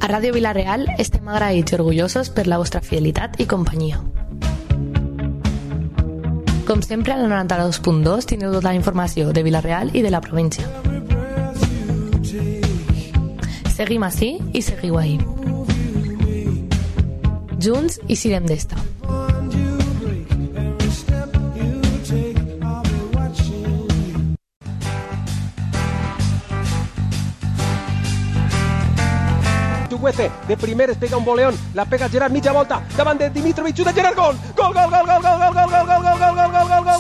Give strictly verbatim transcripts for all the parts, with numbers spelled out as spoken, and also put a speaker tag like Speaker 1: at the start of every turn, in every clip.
Speaker 1: A Ràdio Vila-real estem agraïts i orgullosos per la vostra fidelitat i companyia. Com sempre, al noranta-dos punt dos tindreu tota la informació de Vila-real i de la província. Seguim ací i seguiu ahí. Junts i sirem d'esta.
Speaker 2: Chukwueze, de primer es pega un boleón, la pega Gerard, mitja volta, davant de Dimitrovic, xuta Gerard, gol! Gol, gol, gol, gol, gol, gol, gol, gol, gol, gol, gol, gol, gol, gol,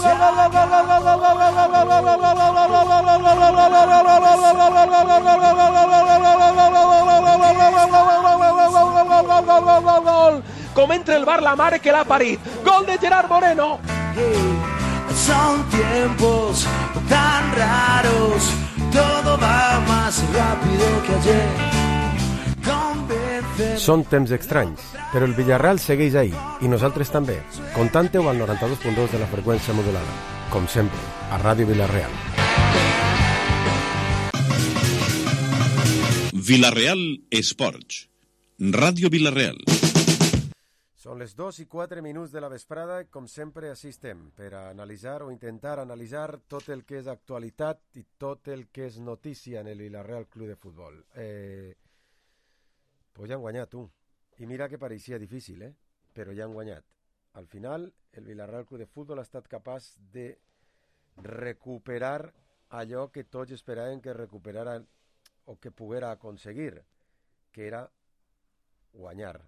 Speaker 2: gol, gol, gol, com entra el bar la mare que l'ha parit. Gol de Gerard Moreno.
Speaker 3: Son tiempos tan raros, todo va más rápido que ayer.
Speaker 2: Són temps estranys, però el Villarreal segueix ahí, i nosaltres també. Contante-ho al noranta-dos punt dos de la freqüència modulada. Com sempre, a Ràdio Vila-real.
Speaker 4: Vila-real Esports. Ràdio Vila-real.
Speaker 2: Són les dos i quatre minuts de la vesprada i, com sempre, així estem, per a analitzar o intentar analitzar tot el que és actualitat i tot el que és notícia en el Vila-real Club de Futbol. Eh... Pues ja han guanyat, tu. I mira que pareixia difícil, eh? Però ja han guanyat. Al final, el Vila-real Club de Futbol ha estat capaç de recuperar allò que tots esperaven que recuperara o que poguera aconseguir, que era guanyar.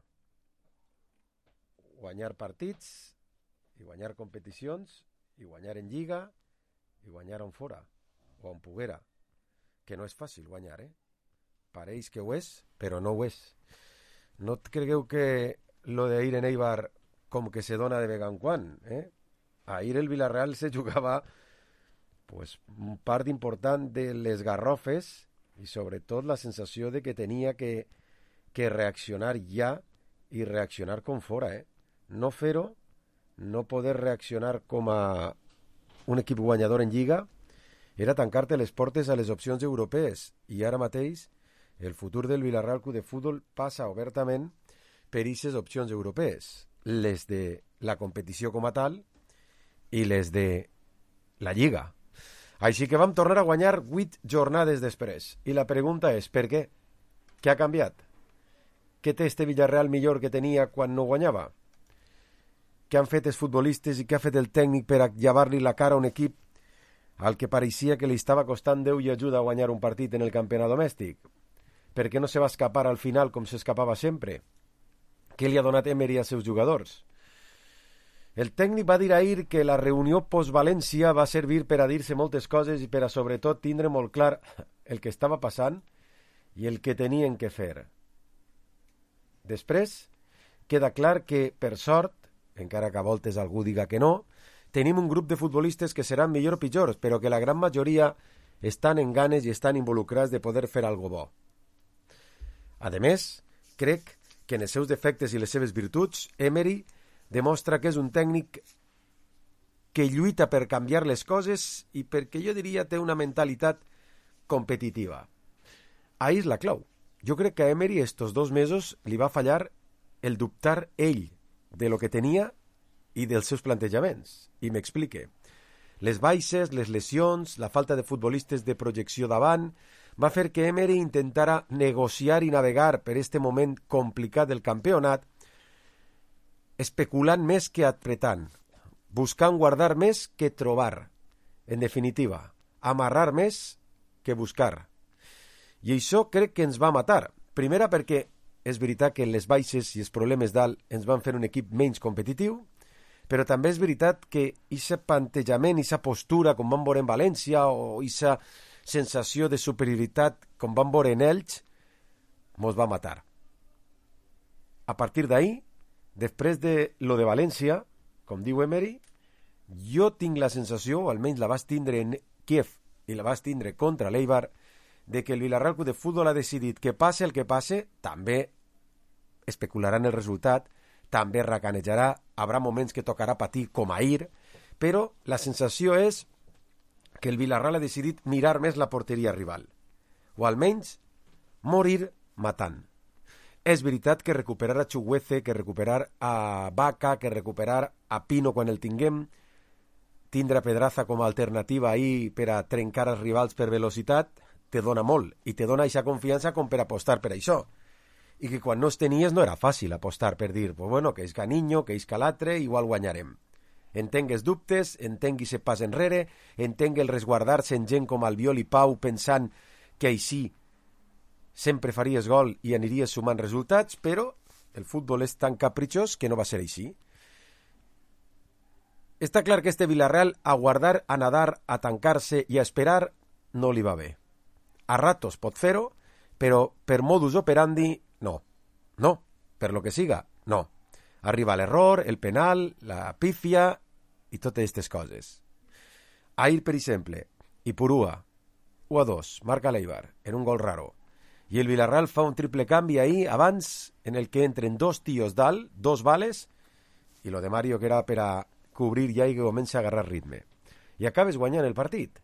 Speaker 2: Guanyar partits, i guanyar competicions, i guanyar en Lliga, i guanyar on fora, o on poguera. Que no és fàcil guanyar, eh? Pareix que ho és, però no ho és. No et cregueu que lo d'ahir en Eibar com que se dona de vegada en quan, eh? Ahir el Villarreal se jugava pues, un part important de les garrofes i sobretot la sensació de que tenia que, que reaccionar ja i reaccionar com fora, eh? No fer-ho, no poder reaccionar com a un equip guanyador en Lliga, era tancar-te les portes a les opcions europees i ara mateix el futur del Vila-real Club de Futbol passa obertament per aquestes opcions europees, les de la competició com a tal i les de la Lliga. Així que vam tornar a guanyar vuit jornades després. I la pregunta és, per què? Què ha canviat? Què té este Villarreal millor que tenia quan no guanyava? Què han fet els futbolistes i què ha fet el tècnic per a llevar-li la cara a un equip al que pareixia que li estava costant Déu i ajuda a guanyar un partit en el campionat domèstic? Per què no se va escapar al final com s'escapava sempre? Què li ha donat Emery als seus jugadors? El tècnic va dir ahir que la reunió post-València va servir per a dir-se moltes coses i per a sobretot tindre molt clar el que estava passant i el que tenien que fer. Després, queda clar que, per sort, encara que a voltes algú diga que no, tenim un grup de futbolistes que seran millor o pitjors, però que la gran majoria estan en ganes i estan involucrats de poder fer algo bo. A més, crec que en els seus defectes i les seves virtuts, Emery demostra que és un tècnic que lluita per canviar les coses i perquè jo diria té una mentalitat competitiva. Ahí és la clau. Jo crec que a Emery estos dos mesos li va fallar el dubtar ell de lo que tenia i dels seus plantejaments. I m'explique. Les baixes, les lesions, la falta de futbolistes de projecció davant va fer que Emery intentara negociar i navegar per este moment complicat del campionat especulant més que apretant, buscant guardar més que trobar. En definitiva, amarrar més que buscar. I això crec que ens va matar. Primera perquè és veritat que les baixes i els problemes dalt ens van fer un equip menys competitiu, però també és veritat que aquest plantejament, aquesta postura, com vam veure en València, o aquesta sensació de superioritat, com vam veure en Elx, mos va matar. A partir d'ahir, després de lo de València, com diu Emery, jo tinc la sensació, o almenys la vas tindre en Kiev i la vas tindre contra l'Eibar, de que el Vila-real Club de Futbol ha decidit que passe el que passe, també especularan el resultat, també racanejarà, haurà moments que tocarà patir com ahir, però la sensació és que el Vila-real ha decidit mirar més la porteria rival, o almenys morir matant. És veritat que recuperar a Chukwueze, que recuperar a Vaca, que recuperar a Pino quan el tinguem, tindre Pedraza com a alternativa ahir per a trencar els rivals per velocitat, te dona molt, i te dona aquesta confiança com per apostar per això. I que quan no es tenies no era fàcil apostar per dir, pues bueno, que és Ganinho, que és l'altre, igual guanyarem. Entenc els dubtes, entenc se pas enrere, entenc el resguardar-se en gent com Albiol i Pau pensant que així sempre faries gol i aniries sumant resultats, però el futbol és tan capritxós que no va ser així. Està clar que este Villarreal a guardar, a nadar, a tancar-se i a esperar no li va bé. A ratos pot fer-ho, però per modus operandi no. No, per lo que siga, no. Arriba l'error, el penal, la pífia i totes aquestes coses. Ahir, per exemple, Ipurúa, u a dos, marca l'Eibar, en un gol raro. I el Villarreal fa un triple canvi ahir, abans, en el que entren dos tios dalt, dos vales, i lo de Mario, que era per a cobrir ja i que comença a agarrar ritme. I acabes guanyant el partit.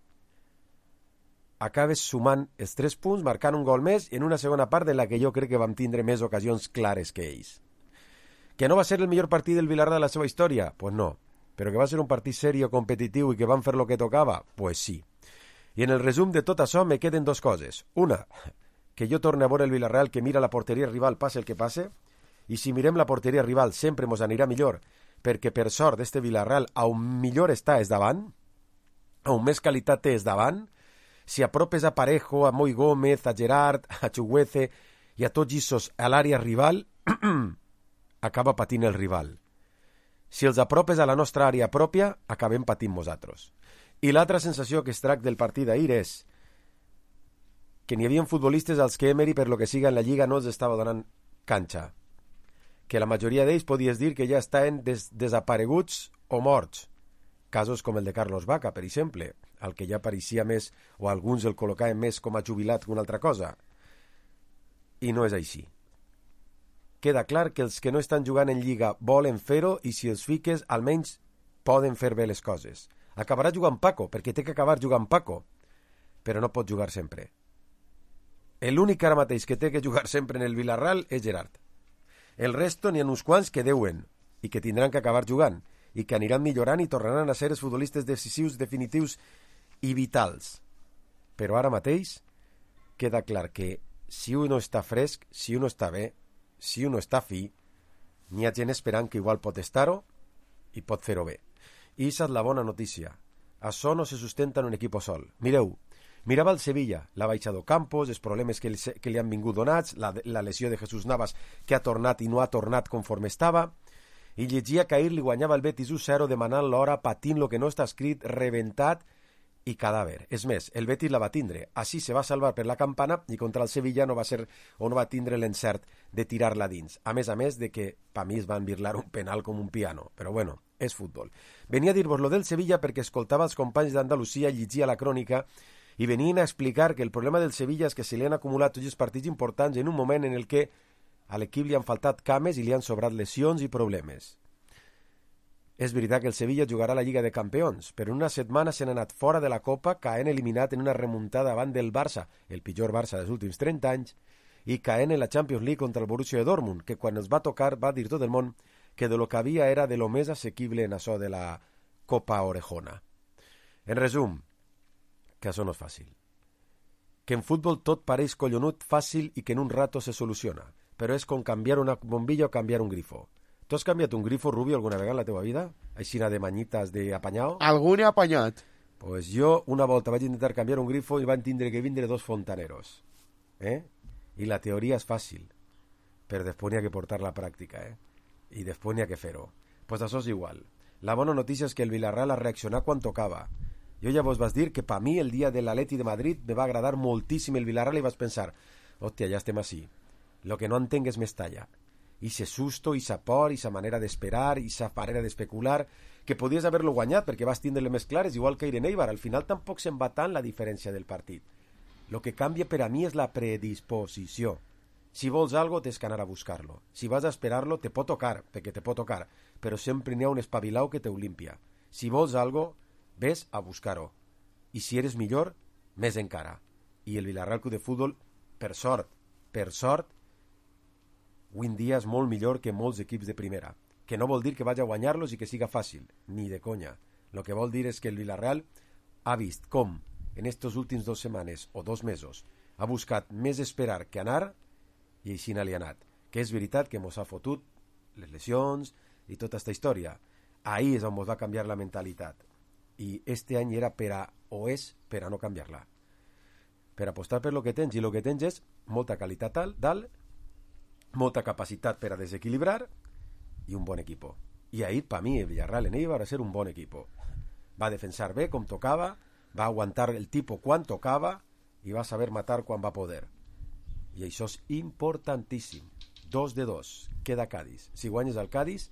Speaker 2: Acabes sumant els tres punts, marcant un gol més, en una segona part en la que jo crec que vam tindre més ocasions clares que ells. Que no va ser el millor partit del Villarreal de la seva història? Pues no. Però que va ser un partit serio, competitiu i que van fer lo que tocava? Pues sí. I en el resum de tot això me queden dos coses. Una, que jo torne a veure el Villarreal que mira la porteria rival passe el que passe, i si mirem la porteria rival sempre mos anirà millor, perquè per sort d'este Villarreal a on millor està és davant, a on més qualitat té és davant, si apropes a Parejo, a Moi Gómez, a Gerard, a Chukwueze i a tots issos a l'àrea rival, acaba patint el rival. Si els apropes a la nostra àrea pròpia, acabem patint nosaltres. I l'altra sensació que es tracta del partit d'ahir és que n'hi havia futbolistes als que Emery, per lo que siga en la Lliga, no els estava donant canxa. Que la majoria d'ells podies dir que ja estaven des desapareguts o morts. Casos com el de Carlos Vaca, per exemple, al que ja pareixia més, o alguns el col·locaven més com a jubilat que una altra cosa. I no és així. Queda clar que els que no estan jugant en Lliga volen fer-ho i si els fiques almenys poden fer bé les coses. Acabarà jugant Paco, perquè té que acabar jugant Paco, però no pot jugar sempre. L'únic ara mateix que té que jugar sempre en el Villarreal és Gerard. El resto n'hi ha uns quants que deuen i que tindran que acabar jugant i que aniran millorant i tornaran a ser els futbolistes decisius, definitius i vitals. Però ara mateix queda clar que si un no està fresc, si un no està bé, si un no està fi, n'hi ha gent esperant que igual pot estar-ho i pot fer-ho bé. I aquesta és la bona notícia. Això no se sustenta en un equip sol. Mireu, mirava el Sevilla, l'ha baixat Campos, els problemes que li, que li han vingut donats, la, la lesió de Jesús Navas que ha tornat i no ha tornat conforme estava, i llegia que ahir li guanyava el Betis u zero demanant l'hora, patint lo que no està escrit, reventat i cadàver. És més, el Betis la va tindre. Així se va salvar per la campana i contra el Sevilla no va ser o no va tindre l'encert de tirar-la dins. A més a més de que, pa mi, es van virlar un penal com un piano. Però bueno, és futbol. Venia a dir-vos lo del Sevilla perquè escoltava els companys d'Andalusia, llegia la crònica i venien a explicar que el problema del Sevilla és que se li han acumulat tots els partits importants en un moment en el que a l'equip li han faltat cames i li han sobrat lesions i problemes. És veritat que el Sevilla jugarà a la Lliga de Campions, però en una setmana s'han anat fora de la Copa, caent eliminat en una remuntada davant del Barça, el pitjor Barça dels últims trenta anys, i caent en la Champions League contra el Borussia de Dortmund, que quan els va tocar va dir tot el món que de lo que havia era de lo més assequible en això de la Copa Orejona. En resum, que això no és fàcil. Que en futbol tot pareix collonut, fàcil i que en un rato se soluciona, però és com canviar una bombilla o canviar un grifo. Tu has canviat un grifo, Rubio, alguna vegada en la teva vida? Aixina de manyitas de apanyao?
Speaker 5: Algun he apanyat.
Speaker 2: Pues jo una volta vaig intentar canviar un grifo i van tindre que vindre dos fontaneros. Eh? I la teoria és fàcil, però després n'hi ha que portar la pràctica, eh? I després n'hi ha que fer-ho. Pues això és igual. La bona notícia és que el Villarreal ha reaccionat quan tocava. Jo ja vos vas dir que per mi el dia de l'Atleti de Madrid me va agradar moltíssim el Villarreal i vaig pensar, hòstia, ja estem així. Lo que no entenc és Mestalla. I se susto, i sa por, i sa manera d'esperar, i sa manera d'especular, que podies haver-lo guanyat perquè vas tindre-le més clares, igual que Irene Eibar. Al final tampoc se'n va tant la diferència del partit. Lo que canvia per a mi és la predisposició. Si vols algo, tens que anar a buscar-lo. Si vas a esperar-lo, te pot tocar, perquè te pot tocar, però sempre n'hi ha un espavilau que te ho limpia. Si vols algo, ves a buscar-ho. I si eres millor, més encara. I el Villarreal Club de Futbol, per sort, per sort, avui en dia és molt millor que molts equips de primera, que no vol dir que vagi a guanyar-los i que siga fàcil, ni de conya. Lo que vol dir és que el Villarreal ha vist com en estos últims dos setmanes o dos mesos ha buscat més esperar que anar i així n'ha li ha anat. Que és veritat que mos ha fotut les lesions i tota aquesta història. Ahí és on mos va canviar la mentalitat. I este any era per a, o és per a no canviar-la. Per apostar per lo que tens, i lo que tens és molta qualitat dalt, molta capacitat per a desequilibrar i un bon equip. I ahir, per mi, el Villarreal en ell va ser un bon equip. Va defensar bé com tocava, va aguantar el tipus quan tocava i va saber matar quan va poder. I això és importantíssim. Dos de dos, queda Cádiz. Si guanyes el Cádiz,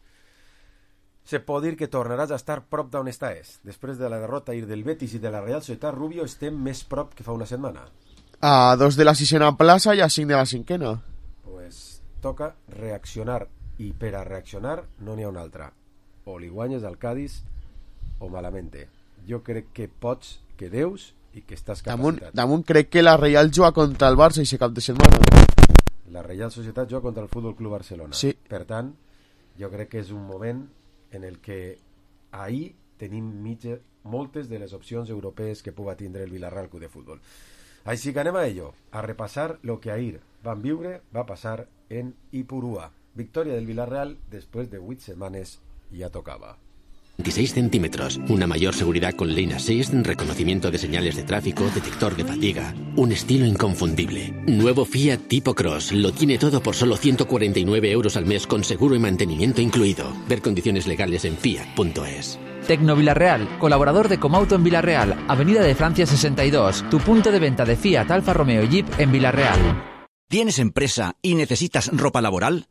Speaker 2: se pot dir que tornaràs a estar prop d'on estàs. Després de la derrota ahir del Betis i de la Real Societat, Rubio, estem més prop que fa una setmana.
Speaker 5: A dos de la sisena plaça i a cinc de la cinquena.
Speaker 2: Pues toca reaccionar, i per a reaccionar no n'hi ha una altra. O li guanyes al Cádiz o malamente. Jo crec que pots, que deus i que estàs
Speaker 5: damunt,
Speaker 2: capacitat.
Speaker 5: damunt crec que la Real juga contra el Barça i se cap de setmana.
Speaker 2: La Real Societat juga contra el Futbol Club Barcelona.
Speaker 5: Sí.
Speaker 2: Per tant, jo crec que és un moment en el que ahir tenim mitja, moltes de les opcions europees que puga tindre el Villarreal Club de Futbol. Així que anem a ello, a repassar lo que ahir van viure, va passar en Ipurúa. Victòria del Villarreal després de vuit setmanes ja tocava.
Speaker 6: veintiséis centímetros, una mayor seguridad con Lane Assist, reconocimiento de señales de tráfico, detector de fatiga, un estilo inconfundible. Nuevo Fiat Tipo Cross, lo tiene todo por solo ciento cuarenta y nueve euros al mes con seguro y mantenimiento incluido. Ver condiciones legales en fiat punto es.
Speaker 7: Tecno Villarreal, colaborador de Comauto en Villarreal, Avenida de Francia sesenta y dos, tu punto de venta de Fiat, Alfa Romeo y Jeep en Villarreal.
Speaker 8: ¿Tienes empresa y necesitas ropa laboral?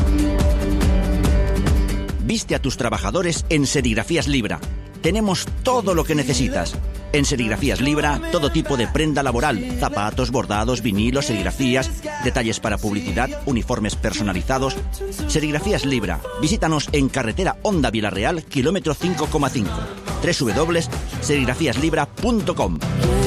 Speaker 8: Viste a tus trabajadores en Serigrafías Libra. Tenemos todo lo que necesitas. En Serigrafías Libra, todo tipo de prenda laboral, zapatos, bordados, vinilos, serigrafías, detalles para publicidad, uniformes personalizados. Serigrafías Libra. Visítanos en carretera Honda Villarreal, kilómetro cinco coma cinco. doble u doble u doble u punto serigrafías libra punto com.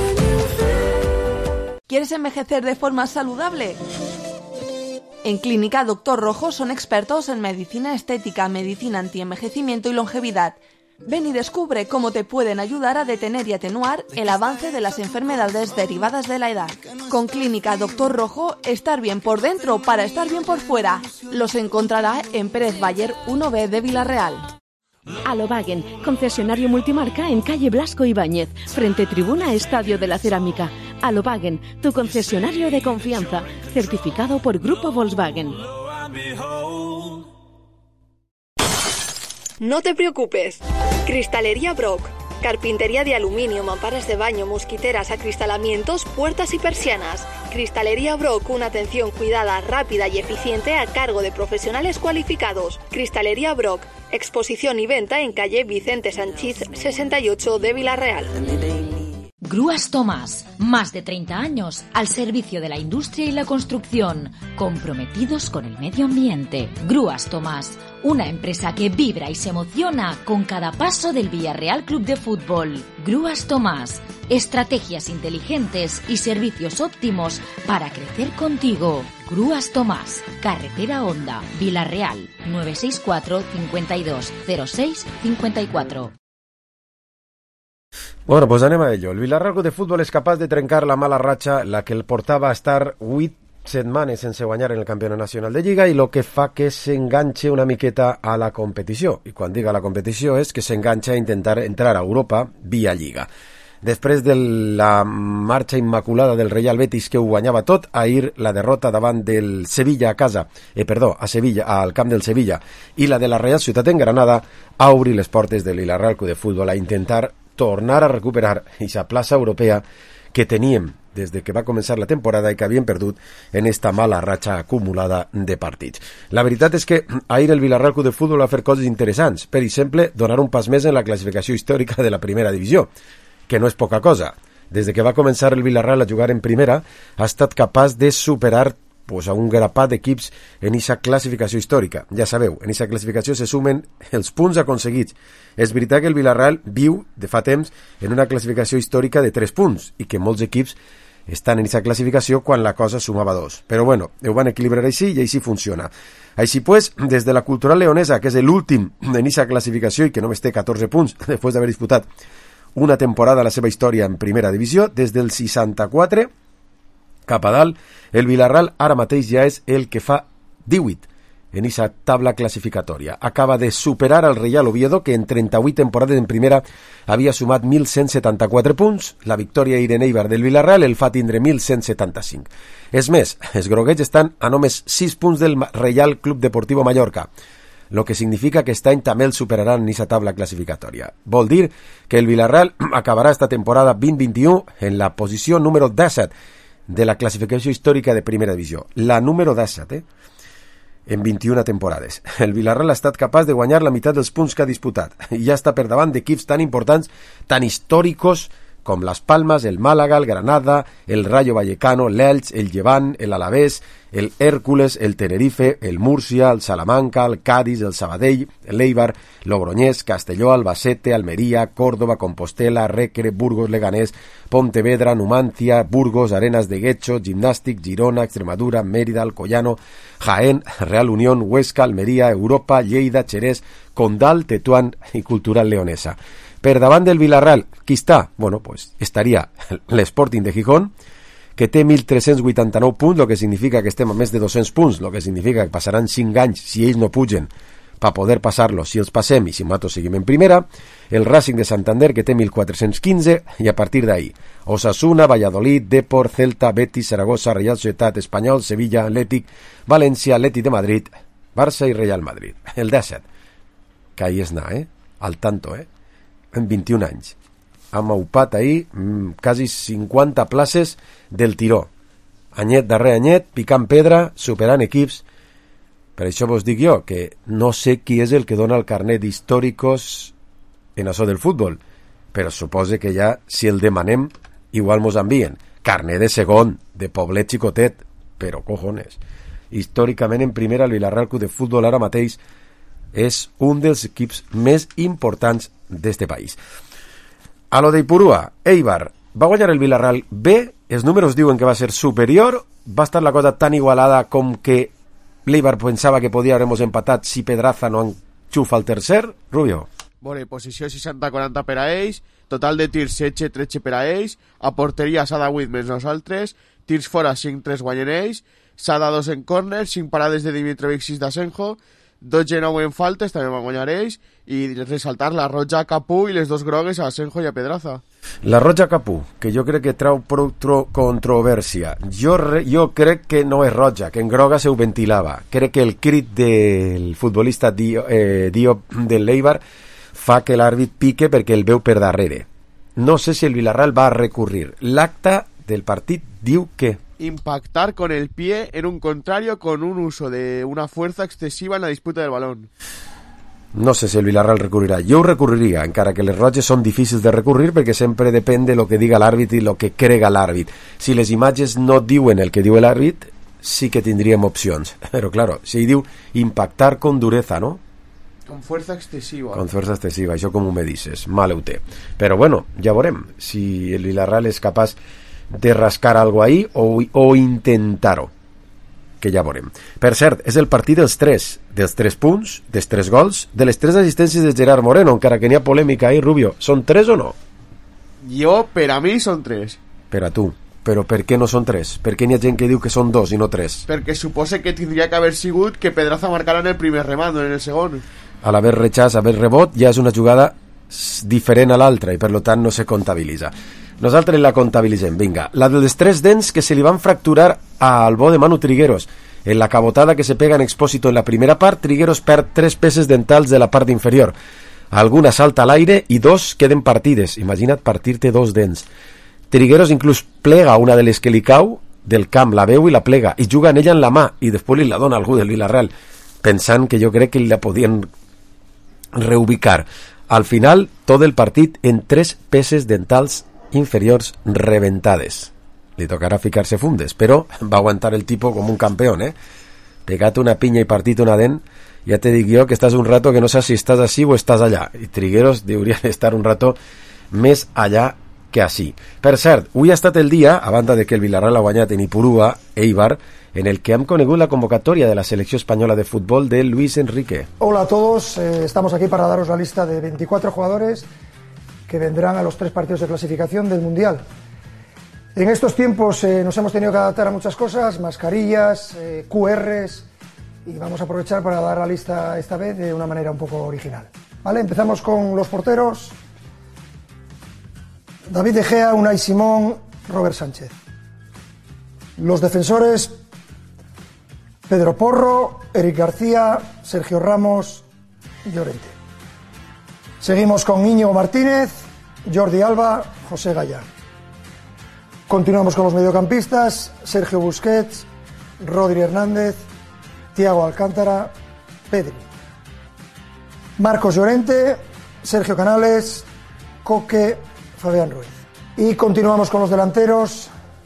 Speaker 9: ¿Quieres envejecer de forma saludable? En Clínica Doctor Rojo son expertos en medicina estética, medicina antienvejecimiento y longevidad. Ven y descubre cómo te pueden ayudar a detener y atenuar el avance de las enfermedades derivadas de la edad. Con Clínica Doctor Rojo, estar bien por dentro para estar bien por fuera. Los encontrará en Pérez Bayer uno B de Villarreal.
Speaker 10: Alobagen, concesionario multimarca en calle Blasco Ibáñez, frente tribuna Estadio de la Cerámica. Alobagen, tu concesionario de confianza, certificado por Grupo Volkswagen.
Speaker 11: No te preocupes. Cristalería Brock. Carpintería de aluminio, mamparas de baño, mosquiteras, acristalamientos, puertas y persianas. Cristalería Brock, una atención cuidada, rápida y eficiente a cargo de profesionales cualificados. Cristalería Brock, exposición y venta en calle Vicente Sanchís sesenta y ocho de Villarreal.
Speaker 12: Grúas Tomás, más de treinta años al servicio de la industria y la construcción, comprometidos con el medio ambiente. Grúas Tomás, una empresa que vibra y se emociona con cada paso del Villarreal Club de Fútbol. Grúas Tomás, estrategias inteligentes y servicios óptimos para crecer contigo. Grúas Tomás, carretera Honda, Villarreal, nueve seis cuatro, cincuenta y dos, cero seis, cincuenta y cuatro.
Speaker 2: Bueno, pues anem a ello. El Villarreal Club de Fútbol és capaç de trencar la mala ratxa, la que el portava a estar vuit setmanes sense guanyar en el Campionat Nacional de Lliga i lo que fa que s'enganxe una miqueta a la competició. I quan diga la competició és que s'enganxa a intentar entrar a Europa via Lliga. Després de la marxa immaculada del Real Betis que ho guanyava tot, ahir la derrota davant del Sevilla a casa, eh, perdó, a Sevilla, al camp del Sevilla, i la de la Real Ciutat en Granada, a obrir les portes del Villarreal Club de Fútbol a intentar tornar a recuperar aquesta plaça europea que teníem des de que va començar la temporada i que havíem perdut en esta mala ratxa acumulada de partits. La veritat és que ahir el Villarreal Club de Fútbol va fer coses interessants. Per exemple, donar un pas més en la classificació històrica de la primera divisió, que no és poca cosa. Des de que va començar el Villarreal a jugar en primera, ha estat capaç de superar pues, a un grapat d'equips en aquesta classificació històrica. Ja sabeu, en aquesta classificació se sumen els punts aconseguits. És veritat que el Villarreal viu, de fa temps, en una classificació històrica de tres punts i que molts equips estan en aquesta classificació quan la cosa sumava dos. Però bueno, ho van equilibrar així i així funciona. Així pues, des de la Cultural Leonesa, que és l'últim en aquesta classificació i que només té catorze punts després d'haver disputat una temporada a la seva història en primera divisió, des del seixanta-quatre cap a dalt, el Vilarreal ara mateix ja és el que fa divuit en aquesta tabla classificatòria. Acaba de superar el Real Oviedo, que en trenta-vuit temporades en primera havia sumat mil cent setanta-quatre punts. La victòria Ireneibar del Vilarreal el fa tindre mil cent setanta-cinc. És més, els groguets estan a només sis punts del Real Club Deportivo Mallorca, lo que significa que este any també el superaran en aquesta tabla classificatòria. Vol dir que el Vilarreal acabarà esta temporada vint vint-i-u en la posició número disset de la classificació històrica de primera divisió. La número disset, eh? En vint-i-una temporades. El Vilarreal ha estat capaç de guanyar la meitat dels punts que ha disputat i ja està per davant d'equips tan importants, tan històricos com Las Palmas, el Málaga, el Granada, el Rayo Vallecano, l'Elx, el Llevant, el Alavés, el Hércules, el Tenerife, el Múrcia, el Salamanca, el Cádiz, el Sabadell, l'Eibar, Logroñés, Castelló, Albacete, Almería, Córdoba, Compostela, Recre, Burgos, Leganés, Pontevedra, Numancia, Burgos, Arenas de Guecho, Gimnàstic, Girona, Extremadura, Mérida, Alcoyano, Jaén, Real Unión, Huesca, Almería, Europa, Lleida, Xerès, Condal, Tetuán i Cultural Leonesa. Per davant del Vilarreal, qui està? Bueno, pues estaria l'Sporting de Gijón, que té mil tres-cents vuitanta-nou punts, el que significa que estem a més de dos-cents punts, el que significa que passaran cinc anys si ells no pugen per poder passar-los, si els passem i si nosaltres seguim en primera. El Racing de Santander, que té mil quatre-cents quinze, i a partir d'ahí Osasuna, Valladolid, Depor, Celta, Betis, Saragossa, Real Societat, Espanyol, Sevilla, Atlètic, València, Atlètic de Madrid, Barça i Real Madrid. El disset, que ahí és anar, eh? Al tanto, eh? En vint-i-un anys. Hem aupat ahir mmm, quasi cinquanta places del tiró. Anyet darrer anyet, picant pedra, superant equips. Per això vos dic jo que no sé qui és el que dona el carnet d'històricos en això del futbol, però supose que ja, si el demanem, igual mos envien. Carnet de segon, de poblet xicotet, però cojones. Històricament en primera el Vilarreal Club de Futbol ara mateix és un dels equips més importants d'este país. A lo d'Ipurua, Eibar va guanyar el Vilarreal bé, els números diuen que va ser superior, va estar la cosa tan igualada com que l'Eibar pensava que podia haver-nos empatat si Pedraza no enxufa el tercer. Rubio.
Speaker 5: Bueno, posició seixanta quaranta per a ells, total de tirs setze tretze per a ells, a porteria s'ha de vuit menys nosaltres, tirs fora cinc tres guanyen ells, s'ha de dos en córner, cinc parades de Dimitrovic, sis d'Asenjo, dotze nou en faltes, també van guanyar ells, i ressaltar la roja a Capú i les dos grogues a Asenjo i a Pedraza.
Speaker 2: La roja a Capú, que jo crec que trau prou controvèrsia. Jo, re, jo crec que no és roja, que en groga se ho ventilava. Crec que el crit del futbolista Dio, eh, Dio del Eibar fa que l'àrbit pique perquè el veu per darrere. No sé si el Vilarreal va a recurrir. L'acta del partit diu que
Speaker 5: impactar con el pie en un contrario con un uso de una fuerza excesiva en la disputa del balón.
Speaker 2: No sé si el Vilarreal recurrirà. Jo ho recurriria, encara que les roges són difícils de recurrir perquè sempre depèn de lo que diga l'àrbit i lo que crega l'àrbit. Si les imatges no diuen el que diu l'àrbit, sí que tindríem opcions. Però, claro, si diu impactar con dureza, ¿no?
Speaker 5: Con fuerza excesiva.
Speaker 2: Con fuerza excesiva, això com ho me dices. Mal ho té. Però, bueno, ja veurem si el Vilarreal és capaç de rascar algo ahí o, o intentar-ho, que ja veurem. Per cert, és el partit dels tres, dels tres punts, dels tres gols, de les tres assistències de Gerard Moreno, encara que n'hi ha polèmica ahí, Rubio. Són tres o no?
Speaker 5: Jo, per a mi, són tres.
Speaker 2: Per a tu. Però per què no són tres? Per què n'hi ha gent que diu que són dos i no tres?
Speaker 5: Perquè supose que tindria que haver sigut que Pedraza marcara en el primer remat, no en el segon.
Speaker 2: A l'haver rechàs, haver rebot, ja és una jugada diferent a l'altra i per lo tant no se comptabilitza. Nosaltres la comptabilitzem, vinga. La dels tres dents que se li van fracturar al bo de Manu Trigueros. En la cabotada que se pega en Expósito en la primera part, Trigueros perd tres peces dentals de la part inferior. Alguna salta a l'aire i dos queden partides. Imagina't partir-te dos dents. Trigueros inclús plega una de les que li cau del camp, la veu i la plega, i juga en ella en la mà, i després li la dona algú del Vilarreal, pensant que jo crec que la podien reubicar. Al final, tot el partit en tres peces dentals inferiors reventades. Li tocarà ficar-se fundes, però va aguantar el tipo com un campeón, eh? Pegat una pinya i partit una dent, ja te dic jo que estàs un rato que no saps si estàs així o estàs allà. I Trigueros hauria d'estar un rato més allà que així. Per cert, avui ha estat el dia, a banda de que el Villarreal ha guanyat en Ipurúa, Eibar, en el que hem conegut la convocatoria de la selección española de fútbol de Luis Enrique.
Speaker 13: Hola a todos, eh, estamos aquí para daros la lista de veinticuatro jugadores que vendrán a los tres partidos de clasificación del Mundial. En estos tiempos eh, nos hemos tenido que adaptar a muchas cosas, mascarillas, eh, Q Rs, y vamos a aprovechar para dar la lista esta vez de una manera un poco original. ¿Vale? Empezamos con los porteros. David De Gea, Unai Simón, Robert Sánchez. Los defensores: Pedro Porro, Eric García, Sergio Ramos, Llorente. Seguimos con Íñigo Martínez, Jordi Alba, José Gaya. Continuamos con los mediocampistas: Sergio Busquets, Rodri Hernández, Thiago Alcántara, Pedri. Marcos Llorente, Sergio Canales, Coque, Fabián Ruiz. Y continuamos con los delanteros: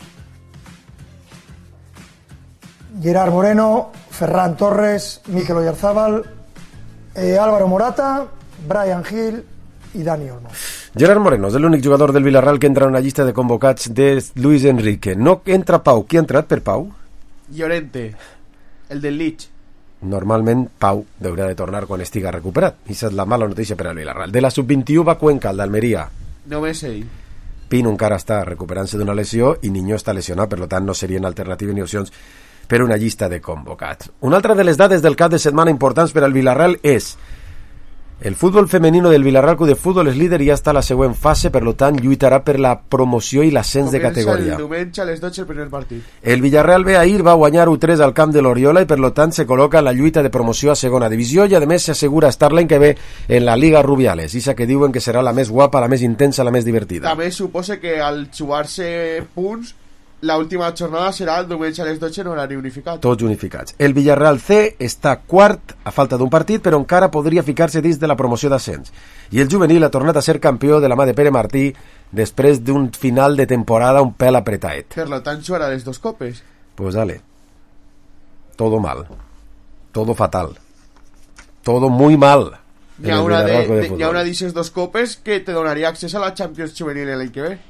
Speaker 13: Gerard Moreno, Ferran Torres, Mikel Oyarzábal, eh, Álvaro Morata, Brian Hill i Dani Olmo.
Speaker 2: Gerard Moreno és l'únic jugador del Villarreal que entra en una llista de convocats de Luis Enrique. No entra Pau. Qui ha entrat per Pau?
Speaker 5: Llorente, el del Leeds.
Speaker 2: Normalment Pau deurà de tornar quan estiga recuperat. I és la mala notícia per al Villarreal. De la sub vint-i-u va Cuenca, el d'Almeria.
Speaker 5: Només ell.
Speaker 2: Pino encara està recuperant-se d'una lesió i Niño està lesionat, per tant no serien alternatives ni opcions per una llista de convocats. Una altra de les dades del cap de setmana importants per al Villarreal és: el futbol femenino del Villarreal Club de Futbol és líder i ja està a la següent fase, per tant lluitarà per la promoció i l'ascens de categoria.
Speaker 5: El diumenge a les dotze el primer partit.
Speaker 2: El Villarreal B ahir va guanyar u tres al camp de l'Oriola i per tant se col·loca en la lluita de promoció a segona divisió i a més s'assegura estar l'any que ve en la Liga Rubiales, isa que diuen que serà la més guapa, la més intensa, la més divertida.
Speaker 5: També suposa que al jugar-se punts la última jornada serà el diumenge a les dotze en horari unificat.
Speaker 2: Tots unificats. El Villarreal C està quart a falta d'un partit, però encara podria ficar-se dins de la promoció d'ascens. I el juvenil ha tornat a ser campió de la mà de Pere Martí després d'un final de temporada un pèl apretaet.
Speaker 5: Per tant, jugarà les dos copes.
Speaker 2: Pues dale. Todo mal. Todo fatal. Todo muy mal.
Speaker 5: Hi ha una de, de, hi ha una d'aquestes dos copes que te donaria accés a la Champions juvenil l'any que ve.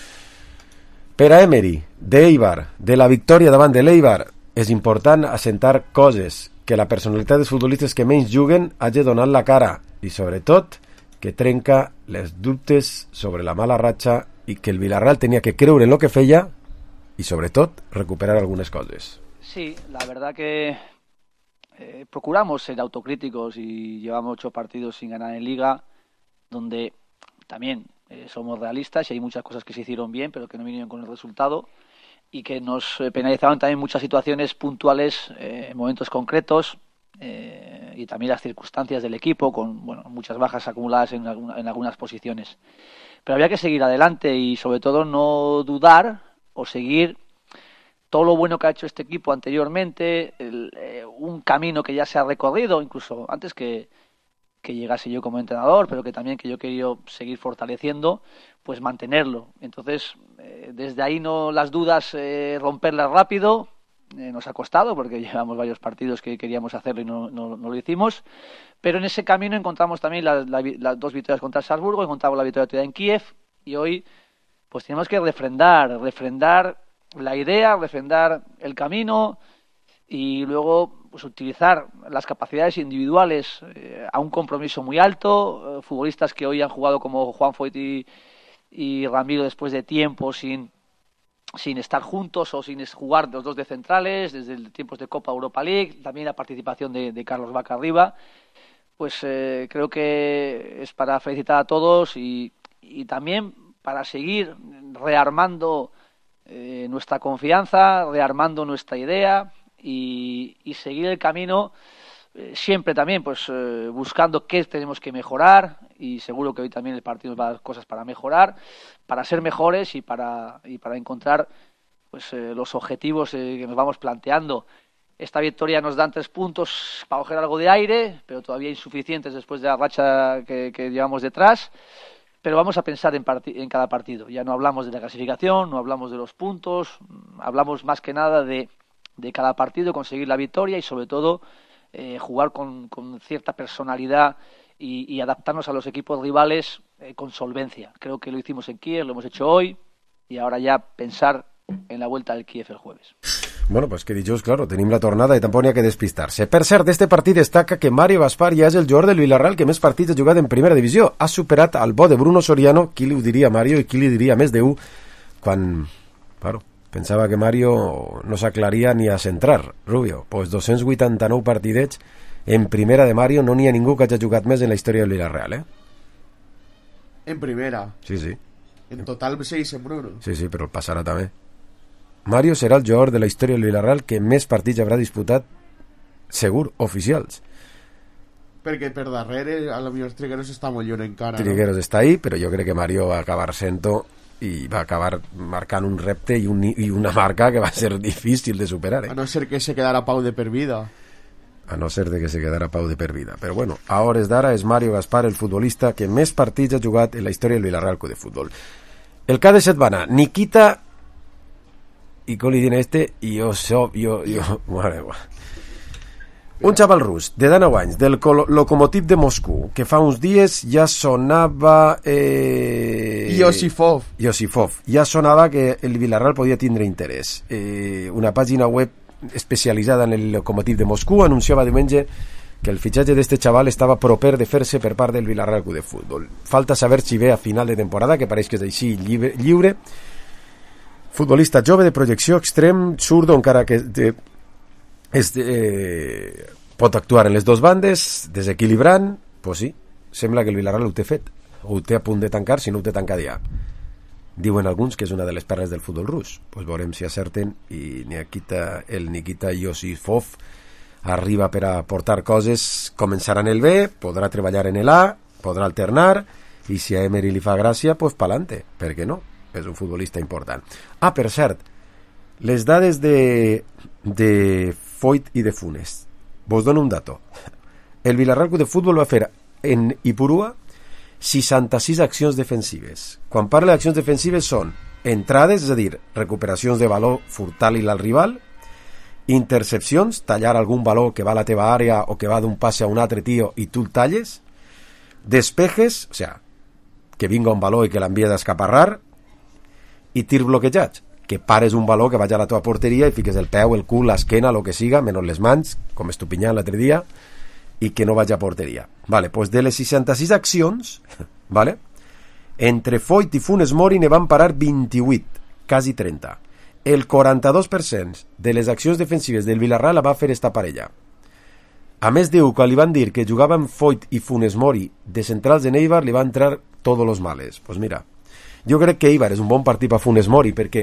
Speaker 2: Per a Emery, d'Eibar, de la victòria davant de l'Eibar, és important assentar coses, que la personalitat dels futbolistes que menys juguen hagi donat la cara i, sobretot, que trenca les dubtes sobre la mala ratxa i que el Villarreal tenia que creure en lo que feia y, sobretot, recuperar algunes coses.
Speaker 14: Sí, la verdad que eh, procuramos ser autocríticos y llevamos ocho partidos sin ganar en Liga, donde también Eh, somos realistas y hay muchas cosas que se hicieron bien pero que no vinieron con el resultado y que nos eh, penalizaban también muchas situaciones puntuales eh, en momentos concretos eh, y también las circunstancias del equipo con bueno, muchas bajas acumuladas en, alguna, en algunas posiciones, pero había que seguir adelante y sobre todo no dudar o seguir todo lo bueno que ha hecho este equipo anteriormente, el, eh, un camino que ya se ha recorrido incluso antes que que llegase yo como entrenador, pero que también que yo quería seguir fortaleciendo, pues mantenerlo. Entonces, eh, desde ahí no las dudas, eh, romperlas rápido, eh, nos ha costado, porque llevamos varios partidos que queríamos hacerlo y no, no, no lo hicimos, pero en ese camino encontramos también las la, la dos victorias contra el Salzburgo, encontramos la victoria en Kiev, y hoy pues tenemos que refrendar, refrendar la idea, refrendar el camino, y luego pues utilizar las capacidades individuales eh, a un compromiso muy alto, eh, futbolistas que hoy han jugado como Juan Foyt y, y Ramiro después de tiempo sin, sin estar juntos o sin jugar los dos de centrales, desde tiempos de Copa Europa League, también la participación de, de Carlos Vaca arriba, pues eh, creo que es para felicitar a todos y, y también para seguir rearmando eh, nuestra confianza, rearmando nuestra idea, Y, y seguir el camino eh, siempre también pues eh, buscando qué tenemos que mejorar y seguro que hoy también el partido nos va a dar cosas para mejorar, para ser mejores y para y para encontrar pues eh, los objetivos eh, que nos vamos planteando. Esta victoria nos dan tres puntos para coger algo de aire, pero todavía insuficientes después de la racha que, que llevamos detrás. Pero vamos a pensar en, en cada partido. Ya no hablamos de la clasificación, no hablamos de los puntos, hablamos más que nada de de cada partido, conseguir la victoria y sobre todo eh, jugar con, con cierta personalidad y, y adaptarnos a los equipos rivales eh, con solvencia. Creo que lo hicimos en Kiev, lo hemos hecho hoy y ahora ya pensar en la vuelta del Kiev el jueves.
Speaker 2: Bueno, pues que dijous, claro, tenim la tornada i tampoc n'hi ha que despistar-se. Per cert, d'este partit destaca que Mario Gaspar ja és el jugador del Villarreal que més partits ha jugat en primera divisió. Ha superat el bo de Bruno Soriano, qui li ho diria Mario i qui li diria més de u, quan, claro, pensava que Mario no s'aclaria ni a centrar. Rubio, pues dos-cents vuitanta-nou partidets en primera de Mario, no n'hi ha ningú que hagi jugat més en la història del Villarreal, eh?
Speaker 5: En primera.
Speaker 2: Sí, sí.
Speaker 5: En total seis en Bruno.
Speaker 2: Sí, sí, però el passarà també. Mario serà el jugador de la història del Villarreal que més partits haurà disputat, segur, oficials.
Speaker 5: Perquè per darrere, a lo millor Trigueros està molt lluny encara.
Speaker 2: Trigueros no? Està ahí, però jo crec que Mario va acabar sent-ho i va acabar marcant un repte i, un, i una marca que va ser difícil de superar. Eh?
Speaker 5: A no ser que se quedara Pau de per vida.
Speaker 2: A no ser de que se quedara Pau de per vida. Però bueno, a hores d'ara és Mario Gaspar el futbolista que més partits ha jugat en la història del Villarreal Club de Futbol. El K de Setmana, Nikita... i com li diuen este, i jo soc, jo, jo, mare meva. Un xaval rus de dinou anys, del Lokomotiv de Moscou, que fa uns dies ja sonava... Eh...
Speaker 5: Iosifov.
Speaker 2: Iosifov. Ja sonava que el Villarreal podia tindre interès. Eh, una pàgina web especialitzada en el Lokomotiv de Moscou anunciava diumenge que el fitxatge d'este xaval estava proper de fer-se per part del Villarreal Club de Futbol. Falta saber si ve a final de temporada, que pareix que és així lliure, lliure. Futbolista jove de projecció extrem, zurdo, encara que de, és de, eh, pot actuar en les dues bandes, desequilibrant, pues sí, sembla que el Villarreal ho té fet, o ho té a punt de tancar, si no ho té tancat ja. Diuen alguns que és una de les perles del futbol rus, pues veurem si acerten, i Nikita, el Nikita Iosifov arriba per a portar coses, començarà en el B, podrà treballar en el A, podrà alternar, i si a Emery li fa gràcia, pues pa'lante, per què no? És un futbolista important. Ah, per cert, les dades de, de Foyt i de Funes. Vos dono un dato. El Villarreal Club de Futbol va fer en Ipurúa seixanta-sis accions defensives. Quan parla d'accions defensives són entrades, és a dir, recuperacions de valor, furtar-li al rival, intercepcions, tallar algun valor que va a la teva àrea o que va d'un passe a un altre tio i tu el talles, despejes, o sigui, que vinga un valor i que l'envia d'escaparrar, i tir bloquejats, que pares un valor que vagi a la teva porteria i fiques el peu, el cul, l'esquena, el que siga, menys les mans, com Estupinyà l'altre dia, i que no vagi a porteria. Vale, pues de les seixanta-sis accions, vale, entre Foyt i Funes Mori ne van parar vint-i-vuit, quasi trenta. El quaranta-dos per cent de les accions defensives del Villarreal la va fer esta parella. A més diu, quan li van dir que jugaven Foyt i Funes Mori de centrals en Eibar, li va entrar todos los males. Pues mira, jo crec que Eibar és un bon partit per Funes Mori perquè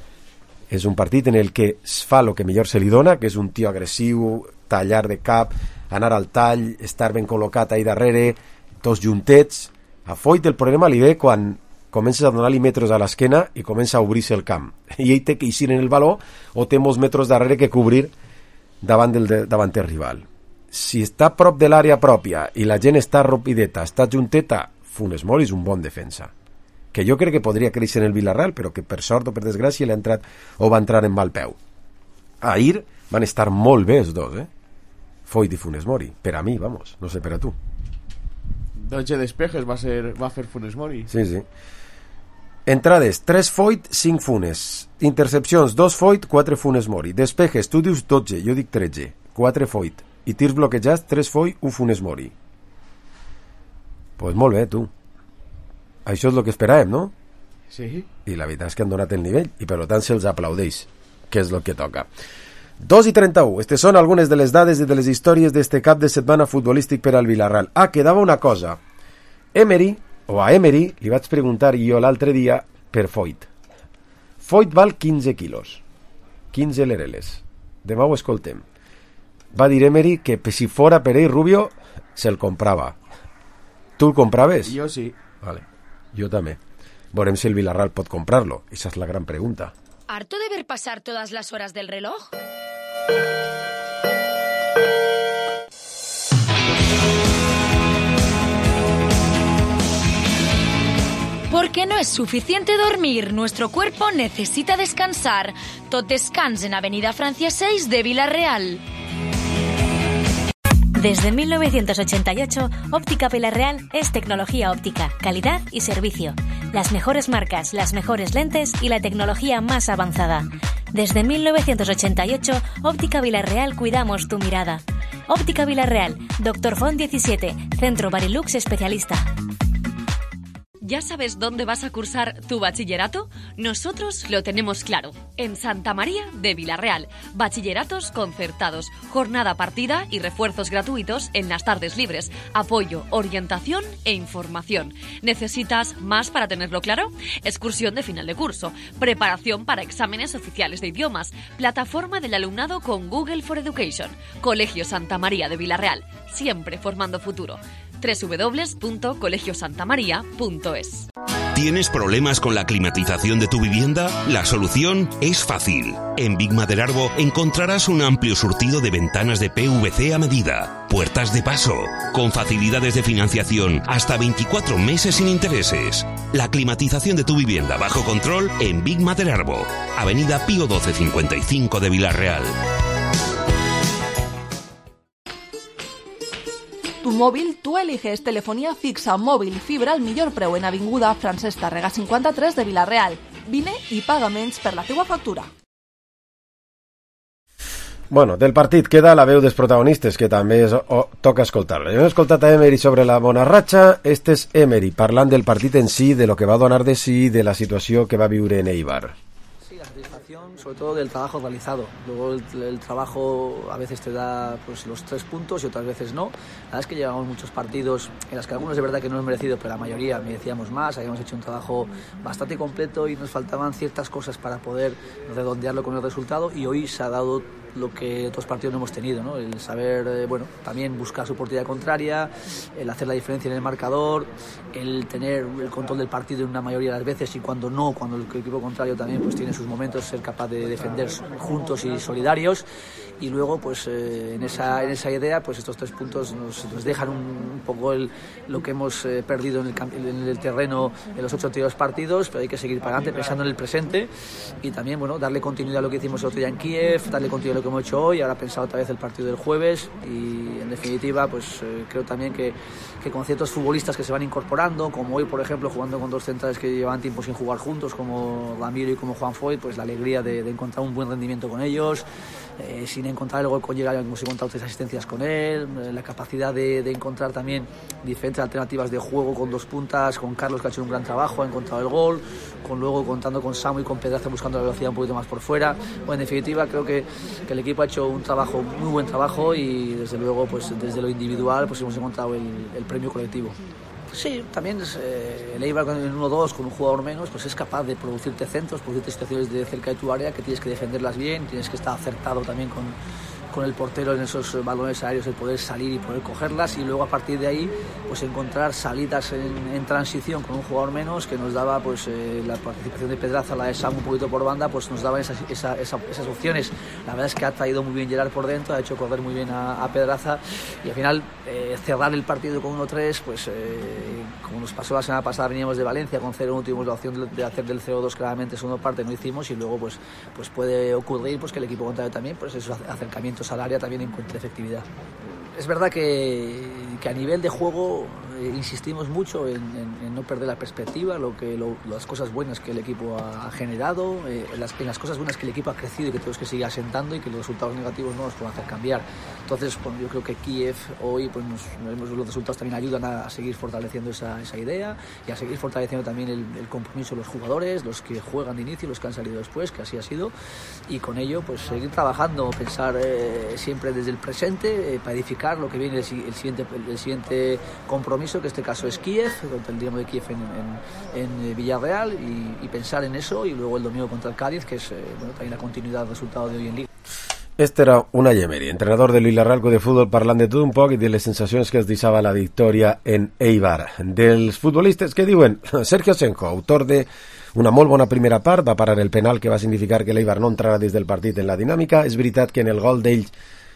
Speaker 2: és un partit en el que es fa el que millor se li dona, que és un tio agressiu, tallar de cap, anar al tall, estar ben col·locat ahí darrere, tots juntets. A Foyt el problema li ve quan comences a donar-li metres a l'esquena i comença a obrir-se el camp. I ell té que eixir en el valor o té molts metres darrere que cobrir davant del de, davanter rival. Si està a prop de l'àrea pròpia i la gent està rapideta, està junteta, Funes Mori és un bon defensa. Que jo crec que podria créixer en el Villarreal, però que per sort o per desgràcia l'ha entrat o va entrar en mal peu. Ahir van estar molt bé els dos, eh? Foyt i Funes Mori. Per a mi, vamos, no sé per a tu.
Speaker 5: dotze despejes va, ser, va fer Funes Mori.
Speaker 2: Sí, sí. Entrades, tres Foyt, cinc Funes. Intercepcions, dos Foyt, quatre Funes Mori. Despejes, tu dius dotze, jo dic tretze. quatre Foyt. I tirs bloquejats, tres Foyt, un Funes Mori. Pues molt bé, tu. Això és el que esperàvem, no?
Speaker 5: Sí.
Speaker 2: I la veritat és que han donat el nivell i per tant se'ls aplaudeix, que és el que toca. dos i trenta-u. Estes són algunes de les dades i de les històries d'este cap de setmana futbolístic per al Villarreal. Ah, quedava una cosa. Emery, o a Emery, li vaig preguntar jo l'altre dia per Foyt. Foyt val quinze quilos. quinze lereles. Demà ho escoltem. Va dir Emery que si fora per ell Rubio se'l comprava. Tu el compraves?
Speaker 5: Jo sí.
Speaker 2: Vale. Jo també. Veurem si el Villarreal pot comprar-lo. Esa és la gran pregunta.
Speaker 12: ¿Harto de ver pasar todas las horas del reloj? Porque no es suficiente dormir, nuestro cuerpo necesita descansar. Tot descans en Avenida Francia seis de Villarreal.
Speaker 15: Desde mil novecientos ochenta y ocho, Óptica Vilarreal es tecnología óptica, calidad y servicio. Las mejores marcas, las mejores lentes y la tecnología más avanzada. Desde mil novecientos ochenta y ocho, Óptica Vilarreal cuidamos tu mirada. Óptica Vilarreal, Doctor Font diecisiete, Centro Barilux Especialista.
Speaker 16: ¿Ya sabes dónde vas a cursar tu bachillerato? Nosotros lo tenemos claro. En Santa María de Vilarreal. Bachilleratos concertados, jornada partida y refuerzos gratuitos en las tardes libres. Apoyo, orientación e información. ¿Necesitas más para tenerlo claro? Excursión de final de curso. Preparación para exámenes oficiales de idiomas. Plataforma del alumnado con Google for Education. Colegio Santa María de Vilarreal. Siempre formando futuro. doble u doble u doble u punto colegio santa maría punto es.
Speaker 17: ¿Tienes problemas con la climatización de tu vivienda? La solución es fácil. En Big Maderarbo encontrarás un amplio surtido de ventanas de P V C a medida, puertas de paso, con facilidades de financiación hasta veinticuatro meses sin intereses. La climatización de tu vivienda bajo control en Big Maderarbo, Avenida Pío doce cincuenta y cinco de Vilarreal.
Speaker 9: Tu mòbil, tu eliges telefonía fixa, mòbil i fibra al millor preu en Avinguda Francesc Tàrrega cinquanta-tres de Vilarreal. Vine i paga menys per la teua factura.
Speaker 2: Bueno, del partit queda la veu dels protagonistes, que també és, oh, toca escoltar-la. Hem escoltat a Emery sobre la bona ratxa. Este és Emery, parlant del partit en si, de lo que va donar de si, de la situació que va viure en Eibar.
Speaker 14: Sobre todo del trabajo realizado. Luego el, el trabajo a veces te da pues los tres puntos y otras veces no. La verdad es que llevamos muchos partidos en los que algunos de verdad que no hemos merecido, pero la mayoría merecíamos más. Habíamos hecho un trabajo bastante completo y nos faltaban ciertas cosas para poder redondearlo con el resultado, y hoy se ha dado lo que otros partidos no hemos tenido, ¿no? El saber, eh, bueno, también buscar su portería contraria, el hacer la diferencia en el marcador, el tener el control del partido en una mayoría de las veces, y cuando no, cuando el equipo contrario también pues tiene sus momentos, ser capaz de defender juntos y solidarios. Y luego pues eh, en esa en esa idea pues estos tres puntos nos, nos dejan un, un poco el, lo que hemos eh, perdido en el, en el terreno en los ocho anteriores partidos, pero hay que seguir para adelante pensando en el presente y también, bueno, darle continuidad a lo que hicimos el otro día en Kiev, darle continuidad a lo que hemos hecho hoy, ahora pensar otra vez el partido del jueves, y en definitiva pues eh, creo también que, que con ciertos futbolistas que se van incorporando, como hoy por ejemplo jugando con dos centrales que llevaban tiempo sin jugar juntos, como Ramiro y como Juan Foy, pues la alegría de, de encontrar un buen rendimiento con ellos, eh, sin encontrar el gol con llegar, hemos encontrado tres asistencias con él, eh, la capacidad de, de encontrar también diferentes alternativas de juego con dos puntas, con Carlos que ha hecho un gran trabajo, ha encontrado el gol, con luego contando con Samu y con Pedraza buscando la velocidad un poquito más por fuera. Bueno, en definitiva creo que, que el equipo ha hecho un trabajo, muy buen trabajo, y desde luego pues desde lo individual pues hemos encontrado el, el premio colectivo. Sí, también es, eh, el Eibar en uno dos con un jugador menos pues es capaz de producirte centros, producirte situaciones de cerca de tu área que tienes que defenderlas bien, tienes que estar acertado también con, con el portero en esos balones aéreos, el poder salir y poder cogerlas, y luego a partir de ahí pues encontrar salidas en, en transición con un jugador menos, que nos daba pues eh, la participación de Pedraza, la de Sam un poquito por banda, pues nos daban esas, esa, esa, esas opciones. La verdad es que ha traído muy bien Gerard por dentro, ha hecho correr muy bien a, a Pedraza, y al final eh, cerrar el partido con uno tres, pues eh, como nos pasó la semana pasada, veníamos de Valencia con cero uno, tuvimos la opción de, de hacer del cero dos claramente en segunda parte, no hicimos, y luego pues, pues puede ocurrir pues que el equipo contrario también, pues esos acercamientos al área también encuentre efectividad. Es verdad que, que a nivel de juego eh, insistimos mucho en, en, en no perder la perspectiva, lo que, lo, las cosas buenas que el equipo ha, ha generado, eh, en, las, en las cosas buenas que el equipo ha crecido y que tenemos que seguir asentando, y que los resultados negativos no nos pueden hacer cambiar. Entonces, bueno, yo creo que Kiev hoy, pues nos, los resultados también ayudan a, a seguir fortaleciendo esa, esa idea, y a seguir fortaleciendo también el, el compromiso de los jugadores, los que juegan de inicio, los que han salido después, que así ha sido, y con ello pues seguir trabajando, pensar eh, siempre desde el presente, eh, para edificar lo que viene el, el, siguiente, el, el siguiente compromiso, que en este caso es Kiev, contra el Dinamo de Kiev en, en, en Villarreal, y, y pensar en eso, y luego el domingo contra el Cádiz, que es eh, bueno, también la continuidad del resultado de hoy en Liga.
Speaker 2: Este era Unai Emery, entrenador del Villarreal de futbol, parlant de tot un poc i de les sensacions que es deixava la victòria en Eibar. Dels futbolistes que diuen, Sergio Asenjo, autor de una molt bona primera part, va parar el penal que va significar que l'Eibar no entrara des del partit en la dinàmica. És veritat que en el gol d'ells,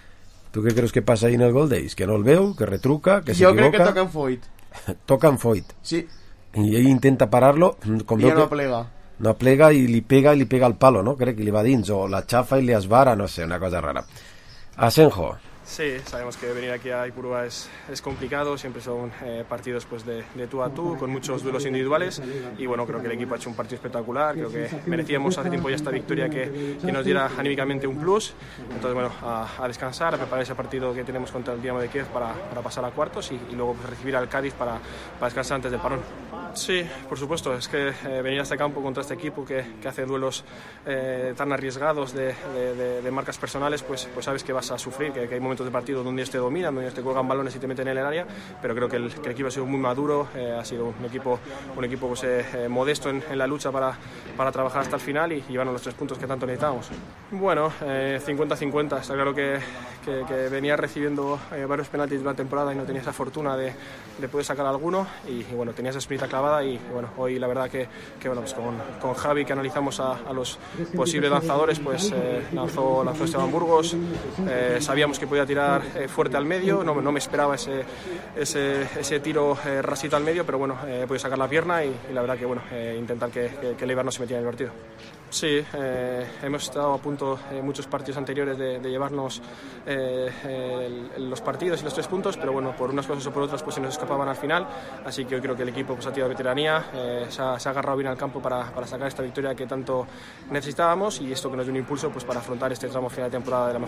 Speaker 2: tu què creus que passa ahí en el gol d'ells? Que no el veu, que retruca, que s'equivoca?
Speaker 5: Jo crec que toca en Foyt.
Speaker 2: Toca en Foyt.
Speaker 5: Sí.
Speaker 2: I ell intenta parar-lo. Com
Speaker 5: I ja no
Speaker 2: que...
Speaker 5: plega.
Speaker 2: No plega i li pega i li pega al palo, no? Crec que li va dins, o la xafa i li esvara, no sé, una cosa rara. Asenjo,
Speaker 18: Sí, sabemos que venir aquí a Ipurúa es, es complicado, siempre son eh, partidos pues, de, de tú a tú, con muchos duelos individuales y bueno, creo que el equipo ha hecho un partido espectacular, creo que merecíamos hace tiempo ya esta victoria que, que nos diera anímicamente un plus, entonces bueno, a, a descansar, a preparar ese partido que tenemos contra el Dinamo de Kiev para, para pasar a cuartos y, y luego pues, recibir al Cádiz para, para descansar antes del parón. Sí, por supuesto, es que eh, venir a este campo contra este equipo que, que hace duelos eh, tan arriesgados de, de, de, de marcas personales, pues, pues sabes que vas a sufrir, que, que hay momentos de partido donde ellos te dominan, donde ellos te cuelgan balones y te meten en el área, pero creo que el, que el equipo ha sido muy maduro, eh, ha sido un equipo, un equipo pues, eh, modesto en, en la lucha para, para trabajar hasta el final y llevarnos los tres puntos que tanto necesitábamos. Bueno, cincuenta cincuenta, está claro que, que, que venía recibiendo eh, varios penaltis de la temporada y no tenía esa fortuna de, de poder sacar alguno y, y bueno, tenía esa espinita clavada y bueno, hoy la verdad que, que bueno, pues con, con Javi que analizamos a, a los posibles lanzadores, pues eh, lanzó, lanzó Esteban Burgos, eh, sabíamos que podía tirar eh, fuerte al medio, no, no me esperaba ese, ese, ese tiro eh, rasito al medio, pero bueno, eh, he podido sacar la pierna y, y la verdad que bueno, eh, intentar que, que, que el Eibar no se metiera en el partido. Sí, eh, hemos estado a punto en eh, muchos partidos anteriores de, de llevarnos eh, el, los partidos y los tres puntos, pero bueno, por unas cosas o por otras pues se nos escapaban al final, así que hoy creo que el equipo pues, ha tirado veteranía, eh, se, ha, se ha agarrado bien al campo para, para sacar esta victoria que tanto necesitábamos y esto que nos dio un impulso pues, para afrontar este tramo final de temporada de la mejor.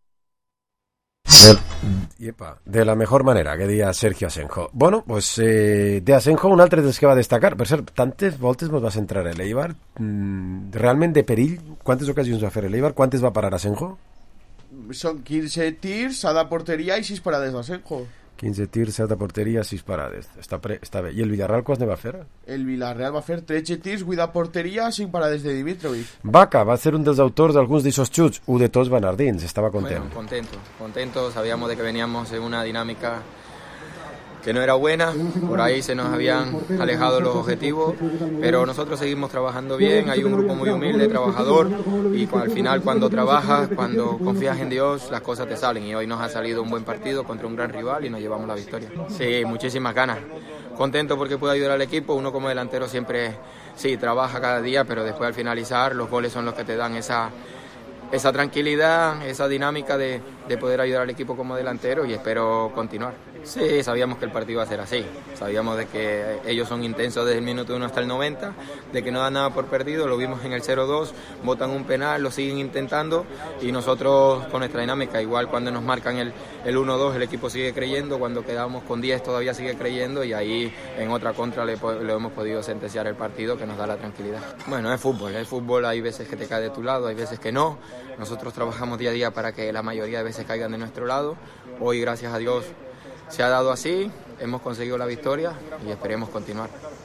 Speaker 2: Iepa, de la mejor manera, que dia Sergio Asenjo. Bueno, pues eh, de Asenjo un altre dels que va destacar. Per cert, tantes voltes mos va centrar l'Eibar. Mm, realment de perill, quantes ocasions va fer l'Eibar? Quantes va parar Asenjo?
Speaker 5: Són quinze tirs, a la porteria i sis parades d'Asenjo.
Speaker 2: quinze tirs, set a porteria, sis parades. Està, pre, està bé. I el Villarreal quants ne va fer?
Speaker 5: El Villarreal va fer tretze tirs, vuit a porteria, cinc parades de Dimitrovic.
Speaker 2: Vaca va ser un dels autors d'alguns d'aquests xuts. Un de tots va anar dins, estava content.
Speaker 19: Bueno, contento, contento. Sabíamos de que veníamos en una dinámica que no era buena, por ahí se nos habían alejado los objetivos, pero nosotros seguimos trabajando bien, hay un grupo muy humilde, trabajador, y al final cuando trabajas, cuando confías en Dios, las cosas te salen, y hoy nos ha salido un buen partido contra un gran rival y nos llevamos la victoria. Sí, muchísimas ganas, contento porque puedo ayudar al equipo, uno como delantero siempre, sí, trabaja cada día, pero después al finalizar los goles son los que te dan esa... esa tranquilidad, esa dinámica de, de poder ayudar al equipo como delantero y espero continuar. Sí, sabíamos que el partido iba a ser así, sabíamos de que ellos son intensos desde el minuto uno hasta el noventa, de que no dan nada por perdido, lo vimos en el cero dos, botan un penal, lo siguen intentando y nosotros con nuestra dinámica, igual cuando nos marcan el, el uno dos el equipo sigue creyendo, cuando quedamos con diez todavía sigue creyendo y ahí en otra contra le, le hemos podido sentenciar el partido que nos da la tranquilidad. Bueno, es fútbol, es fútbol, hay veces que te cae de tu lado, hay veces que no, nosotros trabajamos día a día para que la mayoría de veces caigan de nuestro lado, hoy gracias a Dios se ha dado así, hemos conseguido la victoria y esperemos continuar.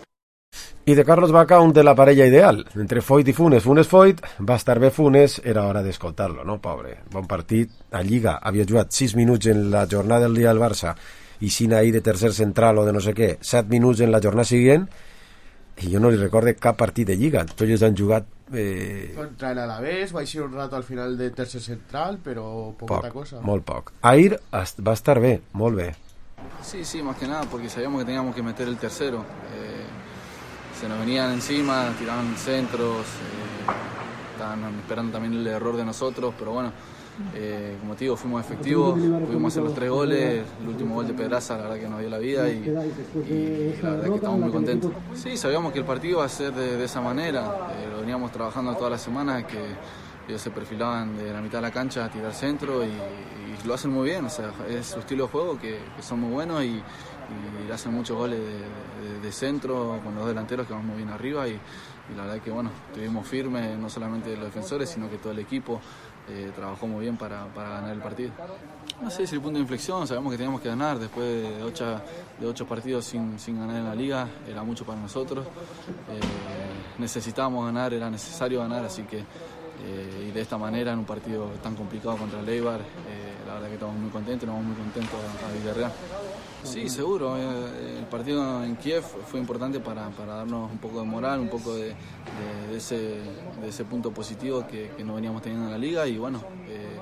Speaker 2: I de Carlos Vaca, un de la parella ideal, entre Foyt i Funes. Funes Foyt, va estar bé Funes, era hora d'escoltar-lo, no? Pobre, bon partit. A Lliga havia jugat sis minuts en la jornada del dia del Barça i sin ahir de tercer central o de no sé què, set minuts en la jornada següent, i jo no li recorde cap partit de Lliga. Tots ells han jugat... Eh...
Speaker 5: Contra el Alavés, va ser un rato al final de tercer central, però poca
Speaker 2: poc,
Speaker 5: cosa.
Speaker 2: Molt poc. Ahir va estar bé, molt bé.
Speaker 20: Sí, sí, más que nada, porque sabíamos que teníamos que meter el tercero. Eh, se nos venían encima, tiraban centros, eh, estaban esperando también el error de nosotros, pero bueno, eh, como te digo, fuimos efectivos, pudimos hacer los tres goles, el último gol de Pedraza, la verdad que nos dio la vida y, y la verdad que estamos muy contentos. Sí, sabíamos que el partido iba a ser de, de esa manera, eh, lo veníamos trabajando toda la semana, que ellos se perfilaban de la mitad de la cancha a tirar centro y, y lo hacen muy bien, o sea, es su estilo de juego que, que son muy buenos y, y hacen muchos goles de, de, de centro con los delanteros que van muy bien arriba y, y la verdad que bueno, estuvimos firmes, no solamente los defensores sino que todo el equipo eh, trabajó muy bien para, para ganar el partido. No sé si es el punto de inflexión, sabemos que teníamos que ganar después de ocho, de ocho partidos sin, sin ganar en la liga, era mucho para nosotros, eh, necesitábamos ganar, era necesario ganar, así que Eh, y de esta manera en un partido tan complicado contra el Eibar, eh, la verdad que estamos muy contentos, nos vamos muy contentos a, a Villarreal. Sí, seguro, eh, el partido en Kiev fue importante para, para darnos un poco de moral, un poco de, de, de, ese, de ese punto positivo que, que no veníamos teniendo en la liga y bueno, eh,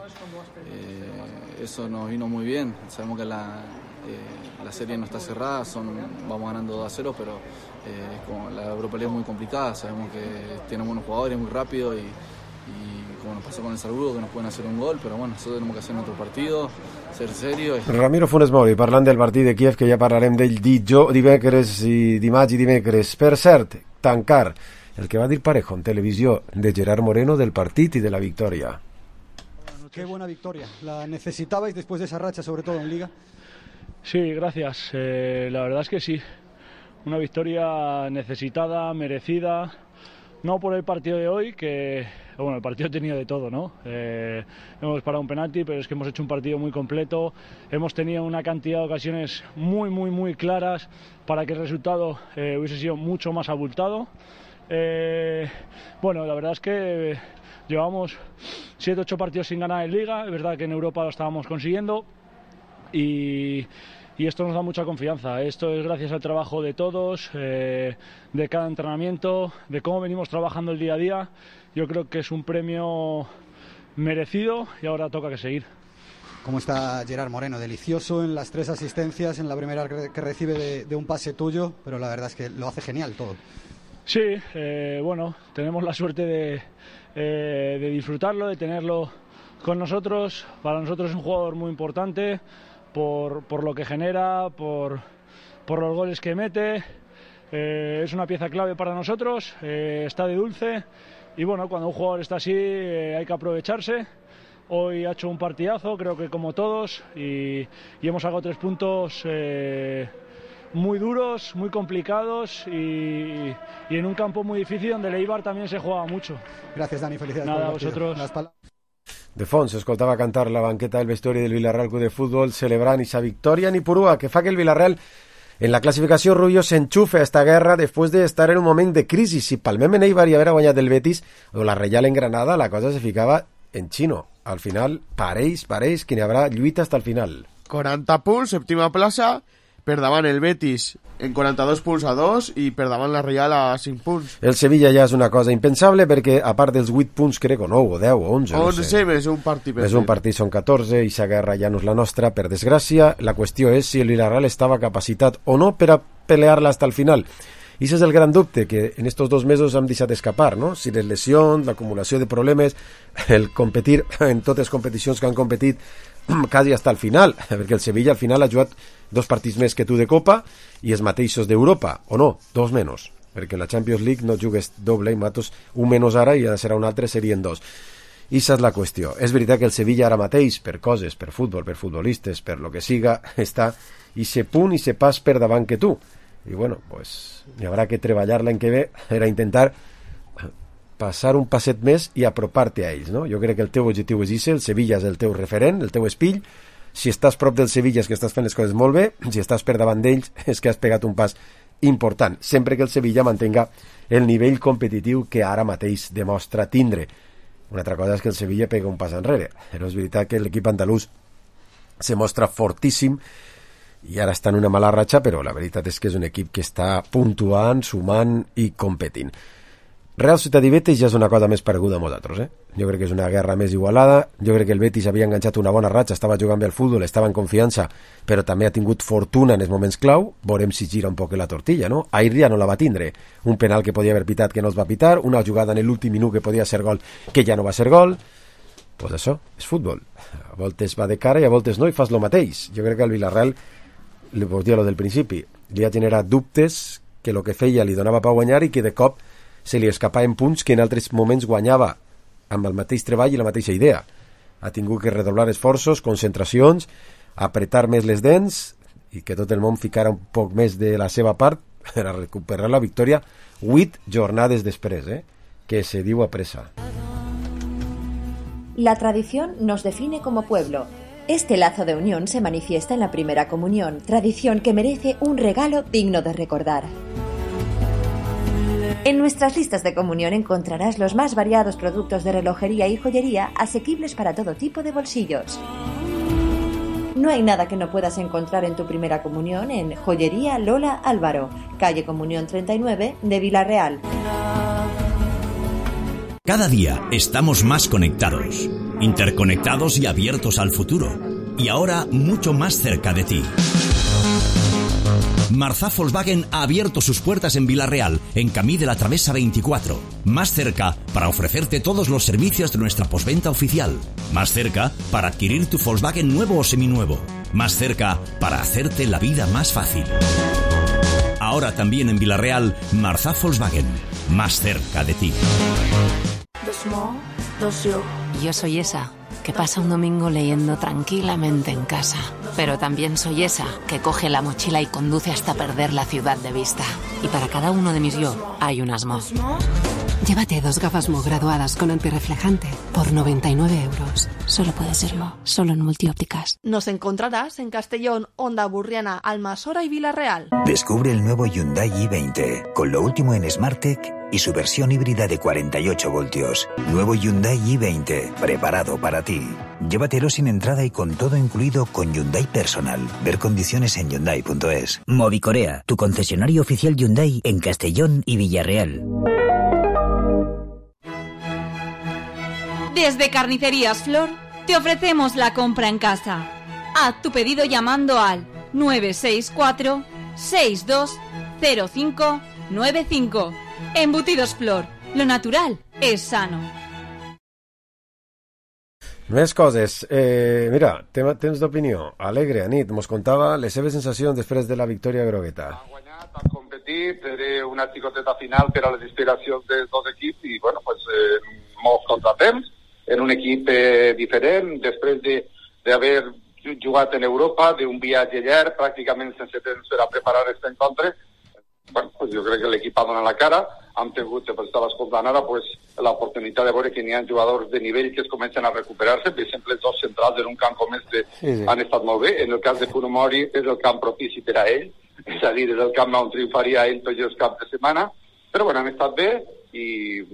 Speaker 20: eh, eso nos vino muy bien, sabemos que la, eh, la serie no está cerrada, son, vamos ganando dos a cero, pero eh, como la Europa League es muy complicada, sabemos que tienen buenos jugadores, muy rápido y y como nos pasó con el Salzburgo, que nos pueden hacer un gol, pero bueno, nosotros tenemos que hacer nuestro partido, ser serios. I...
Speaker 2: Ramiro Funes Mori, parlant del partit de Kiev, que ja parlarem d'ell dijó, dimecres i dimarts i dimecres. Per cert, tancar el que va dir Parejo en televisió de Gerard Moreno del partit i de la victòria.
Speaker 21: Qué buena victoria, la necesitabais después de esa racha, sobre todo en Liga.
Speaker 22: Sí, gracias, eh, la verdad es que sí, una victoria necesitada, merecida, no por el partido de hoy, que bueno, el partido ha tenido de todo, ¿no? Eh, hemos parado un penalti, pero es que hemos hecho un partido muy completo, hemos tenido una cantidad de ocasiones muy, muy, muy claras para que el resultado eh, hubiese sido mucho más abultado. Eh, bueno, la verdad es que llevamos siete ocho partidos sin ganar en Liga, es verdad que en Europa lo estábamos consiguiendo y, y esto nos da mucha confianza. Esto es gracias al trabajo de todos, eh, de cada entrenamiento, de cómo venimos trabajando el día a día. Yo creo que es un premio merecido y ahora toca que seguir.
Speaker 21: ¿Cómo está Gerard Moreno? Delicioso en las tres asistencias, en la primera que recibe de, de un pase tuyo, pero la verdad es que lo hace genial todo.
Speaker 22: Sí, eh, bueno, tenemos la suerte de, eh, de disfrutarlo, de tenerlo con nosotros. Para nosotros es un jugador muy importante por, por lo que genera, por, por los goles que mete. Eh, es una pieza clave para nosotros, eh, está de dulce y bueno, cuando un jugador está así eh, hay que aprovecharse. Hoy ha hecho un partidazo, creo que como todos, y, y hemos sacado tres puntos eh, muy duros, muy complicados y, y en un campo muy difícil donde el Eibar también se juega mucho.
Speaker 21: Gracias, Dani, felicidades.
Speaker 22: Nada, a vosotros.
Speaker 2: De fons s'escoltava cantar la banqueta del vestuari del Villarreal Club de Futbol celebrant esa victòria en Ipurúa, que fa que el Villarreal en la classificació Rubio s'enxufe a esta guerra després d'estar en un moment de crisi. Si palmem en Eibar i haver guanyat el Betis o la Reial en Granada, la cosa se ficava en xino. Al final, pareix, pareix que n'hi haurà lluita hasta el final.
Speaker 5: quaranta punts, sèptima plaça, per davant el Betis en quaranta-dos punts a dos i per davant la Real a cinc punts.
Speaker 2: El Sevilla ja és una cosa impensable perquè a part dels vuit punts crec o nou o deu o onze
Speaker 5: onze
Speaker 2: no sé.
Speaker 5: més un partit
Speaker 2: més un partit són catorze i sa guerra ja no és la nostra, per desgràcia. La qüestió és si el Villarreal estava capacitat o no per a pelear-la hasta el final. I ese és el gran dubte que en estos dos mesos hem deixat escapar, no? Si les lesions, l'acumulació de problemes, el competir en totes les competicions que han competit quasi hasta el final, perquè el Sevilla al final ha jugat dos partits més que tu de Copa i els mateixos d'Europa, o no, dos menys, perquè en la Champions League no jugues doble i matos un menys ara i ara serà un altre, serien dos. I esa és la qüestió. És veritat que el Sevilla ara mateix, per coses, per futbol, per futbolistes, per lo que siga, està i se punt i se pas per davant que tu. I bueno, pues hi haurà que treballar l'any que ve per a intentar passar un passet més i apropar-te a ells, no? Jo crec que el teu objectiu és ese, el Sevilla és el teu referent, el teu espill. Si estàs prop del Sevilla és que estàs fent les coses molt bé, si estàs per davant d'ells és que has pegat un pas important, sempre que el Sevilla mantenga el nivell competitiu que ara mateix demostra tindre. Una altra cosa és que el Sevilla pega un pas enrere, però és veritat que l'equip andalús se mostra fortíssim i ara està en una mala ratxa, però la veritat és que és un equip que està puntuant, sumant i competint. Real Societat i Betis ja és una cosa més pareguda a nosaltres, eh? Jo crec que és una guerra més igualada, jo crec que el Betis havia enganxat una bona ratxa, estava jugant bé al futbol, estava en confiança, però també ha tingut fortuna en els moments clau, veurem si gira un poc la tortilla, no? Ahir ja no la va tindre, un penal que podia haver pitat que no es va pitar, una jugada en l'últim minut que podia ser gol que ja no va ser gol, pues això, és futbol, a voltes va de cara i a voltes no i fas lo mateix. Jo crec que al Villarreal, li vos dir lo del principi, li ha generat dubtes que el que feia li donava per guanyar i que de cop se li escapaven punts que en altres moments guanyava amb el mateix treball i la mateixa idea. Ha tingut que redoblar esforços, concentracions, apretar més les dents i que tot el món ficara un poc més de la seva part per a recuperar la victòria vuit jornades després, eh? Que se diu a pressa.
Speaker 23: La tradición nos define como pueblo. Este lazo de unión se manifiesta en la primera comunión, tradición que merece un regalo digno de recordar. En nuestras listas de comunión encontrarás los más variados productos de relojería y joyería asequibles para todo tipo de bolsillos. No hay nada que no puedas encontrar en tu primera comunión en Joyería Lola Álvaro, calle Comunión treinta y nueve de Villarreal.
Speaker 24: Cada día estamos más conectados, interconectados y abiertos al futuro. Y ahora mucho más cerca de ti. Marzá Volkswagen ha abierto sus puertas en Vila-real, en Camí de la Travesa veinticuatro. Más cerca para ofrecerte todos los servicios de nuestra postventa oficial. Más cerca para adquirir tu Volkswagen nuevo o seminuevo. Más cerca para hacerte la vida más fácil. Ahora también en Vila-real, Marzá Volkswagen. Más cerca de ti.
Speaker 1: Yo soy esa que pasa un domingo leyendo tranquilamente en casa. Pero también soy esa que coge la mochila y conduce hasta perder la ciudad de vista. Y para cada uno de mis yo hay un Asmo.
Speaker 3: Llévate dos gafas Mo graduadas con antirreflejante por noventa y nueve euros. Solo puede ser Mo, solo en Multiópticas.
Speaker 9: Nos encontrarás en Castellón, Onda Burriana, Almasora y Vila-real.
Speaker 4: Descubre el nuevo Hyundai i veinte, con lo último en SmartTech y su versión híbrida de cuarenta y ocho voltios. Nuevo Hyundai i veinte, preparado para ti. Llévatelo sin entrada y con todo incluido con Hyundai Personal. Ver condiciones en Hyundai punto es.
Speaker 6: Movicorea, tu concesionario oficial Hyundai en Castellón y Villarreal.
Speaker 25: Desde Carnicerías Flor te ofrecemos la compra en casa. Haz tu pedido llamando al nueve seis cuatro, seis dos cero cinco nueve cinco. Embutidos Flor, lo natural es sano.
Speaker 2: Més coses. Eh, mira, tema, temps d'opinió. Alegre, Anit, mos contava les seves sensacions després de la victòria grogueta.
Speaker 26: Ha guanyat, ha competit, era una xicoteta final per a les inspiracions dels dos equips i, bueno, pues, eh, molts contratemps en un equip eh, diferent, després d'haver de, jugat en Europa, d'un viatge llarg, pràcticament sense temps per a preparar aquest encontre. Bueno, pues jo crec que l'equip ha donat la cara, hem tingut, per estar escoltant ara, pues, l'oportunitat de veure que n'hi ha jugadors de nivell que es comencen a recuperar-se. Per exemple, els dos centrals en un camp com este sí, sí. han estat molt bé. En el cas de Funo Mori és el camp propici per a ell, és a dir, és el camp on triomfaria ell tots els caps de setmana, però bueno, han estat bé i,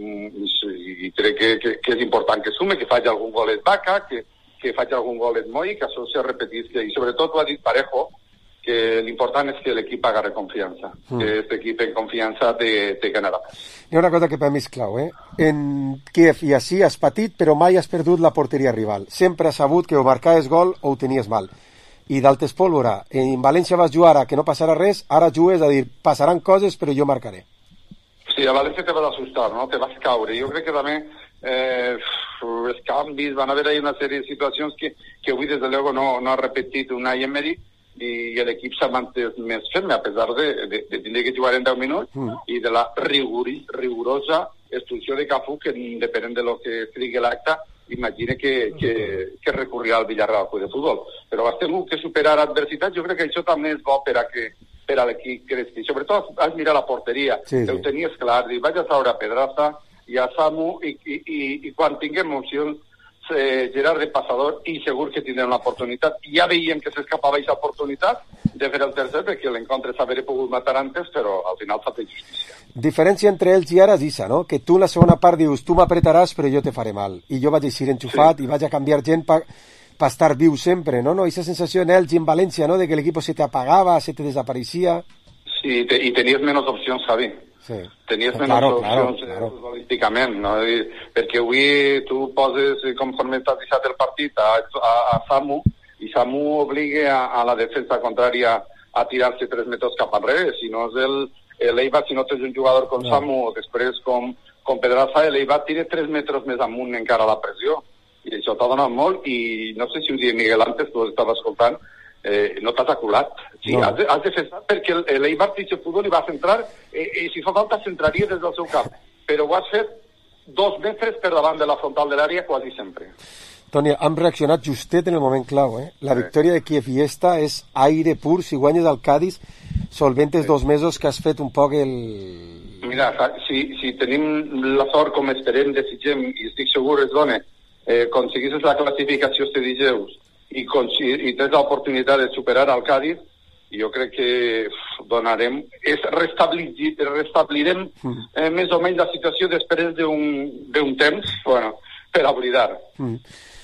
Speaker 26: i, i crec que, que, que és important que sume, que faci algun gol en Vaca, que, que faci algun gol en Moi, que això se repetisca. I sobretot ho ha dit Parejo, que l'important és que l'equip agarre confiança, mm. que aquest equip en confiança té, té que anar a més.
Speaker 2: Hi ha una cosa que per mi és clau, eh? En Kiev i així has patit, però mai has perdut la porteria rival. Sempre has sabut que o marcaves gol o ho tenies mal. I d'altes pólvora, en València vas jugar a que no passarà res, ara jugues a dir, passaran coses però jo marcaré.
Speaker 26: Sí, a València te vas assustar, no? Te vas caure. Jo crec que també eh, els canvis, van haver ahí una sèrie de situacions que, que avui, des de luego, no, no ha repetit Unai Emery, i l'equip s'ha mantès més ferme a pesar de, de, de tindre que jugar en deu minuts mm. i de la riguri, rigurosa instrucció de Cafú, que depenent de lo que estigui l'acte, imagina que, que, que recorrirà al Villarreal de futbol. Però has tingut que superar adversitats, jo crec que això també és bo per a que per a l'equip creixi. Sobretot has mirat la porteria, sí, sí. Ho tenies clar, i vaig a traure a Pedraza i a Samu, i, i, i, i quan tinguem opcions Eh, Gerard de passador i segur que tindrem l'oportunitat. Ja veiem que s'escapava aquesta oportunitat de fer el tercer perquè l'encontre s'haver pogut matar antes, però al final s'ha fet justícia.
Speaker 2: Diferència entre ells i ara és issa, no? Que tu en la segona part dius, tu m'apretaràs però jo te faré mal. I jo vaig eixir enxufat sí. I vaig a canviar gent per pa estar viu sempre, no? no? Aquesta sensació en ells i en València, no? De que l'equip se te apagava, se te desapareixia.
Speaker 26: Sí, te, i tenies menys opcions, Javi. Sí. Tenies menys claro, opcions claro, claro. futbolísticament, no? I, perquè avui tu poses, conforme t'has deixat el partit, a, a, a Samu, i Samu obliga a, a la defensa contrària a tirar-se tres metres cap enrere. Si no és el, l'Eibar, si no tens un jugador com no. Samu, o després com, com Pedraza, l'Eibar tira tres metres més amunt encara la pressió. I això t'ha donat molt, i no sé si ho dia Miguel antes, tu estava escoltant, Eh, no t'has aculat. Sí, no. has, de, has defensat perquè l'Eibar Tiche Futbol hi va centrar eh, i si fa falta centraria des del seu camp, però ho has fet dos metres per davant de la frontal de l'àrea quasi sempre.
Speaker 2: Toni, hem reaccionat justet en el moment clau, eh? La sí. victòria de Kiev i esta és aire pur. Si guanyes el Cádiz, solventes sí. dos mesos que has fet un poc el...
Speaker 26: Mira, si, si tenim la sort com esperem, desitgem i estic segur es dona, eh, aconseguisses la classificació este dijous i, i tens l'oportunitat de superar al Cádiz, jo crec que donarem, és restablir, restablirem eh, més o menys la situació després d'un temps, bueno, per oblidar. Mm.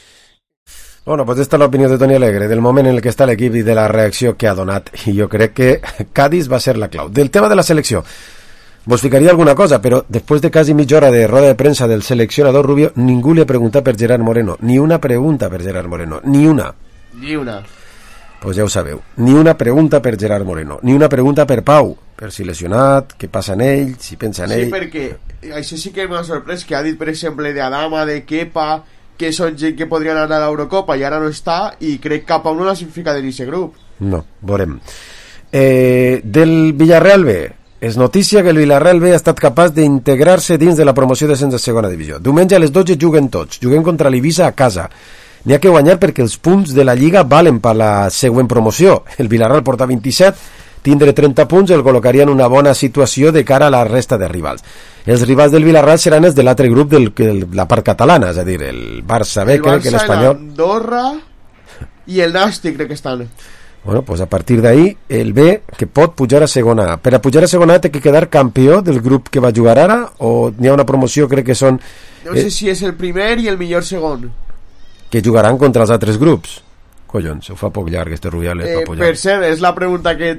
Speaker 2: Bueno, pues esta es la opinió de Toni Alegre, del moment en el que està l'equip i de la reacció que ha donat, i jo crec que Cádiz va ser la clau. Del tema de la selecció, vos ficaria alguna cosa, però després de quasi mitja hora de roda de premsa del seleccionador Rubio, ningú li ha preguntat per Gerard Moreno, ni una pregunta per Gerard Moreno, ni una.
Speaker 5: Ni una.
Speaker 2: pues ja ho sabeu. Ni una pregunta per Gerard Moreno, ni una pregunta per Pau, per si lesionat, què passa en ell, si pensa en
Speaker 5: sí,
Speaker 2: ell...
Speaker 5: Sí, perquè això sí que m'ha sorprès, que ha dit, per exemple, de Adama, de Kepa, que són gent que podrien anar a l'Eurocopa i ara no està, i crec que a Pau no l'ha ficat en aquest grup.
Speaker 2: No, veurem. Eh, del Villarreal B, és notícia que el Villarreal B ha estat capaç d'integrar-se dins de la promoció de descens a segona divisió. Diumenge a les dotze juguen tots, juguem contra l'Ibiza a casa. N'hi ha que guanyar perquè els punts de la Lliga valen per la següent promoció. El Villarreal porta vint-i-set, tindre trenta punts el col·locaria en una bona situació de cara a la resta de rivals. Els rivals del Villarreal seran els de l'altre grup de la part catalana, és a dir, el Barça B,
Speaker 5: el
Speaker 2: crec que l'Espanyol...
Speaker 5: El Andorra i el Nàstic crec que estan.
Speaker 2: Bueno, pues a partir d'ahí, el B, que pot pujar a segona A. Per a pujar a segona A té que quedar campió del grup que va jugar ara, o n'hi ha una promoció, crec que són...
Speaker 5: No sé eh, si és el primer i el millor segon.
Speaker 2: Que jugaran contra els altres grups. Collons, ho fa poc llarg, este Rubiales,
Speaker 5: eh,
Speaker 2: per pujar.
Speaker 5: Per cert, és la pregunta que...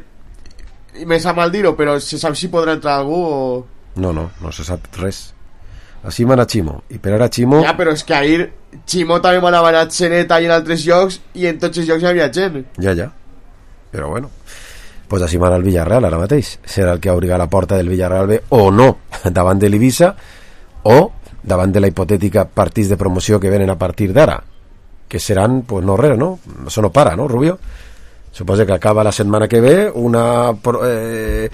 Speaker 5: Me sap mal dir-ho, però se sap si podrà entrar algú o...
Speaker 2: No, no, no se sap res. Així mana Ximo, i per ara Ximo...
Speaker 5: Ja, però és que ahir Ximo també manava a Xeneta i en altres llocs, i en tots els llocs hi havia gent.
Speaker 2: Ja, ja. Però bueno, pues així mana el Villarreal ara mateix. Serà el que obrirà la porta del Villarreal B o no, davant de l'Ibiza, o davant de la hipotètica partits de promoció que venen a partir d'ara, que seran, pues no res, no? Això no para, no, Rubio? Suposa que acaba la setmana que ve una eh,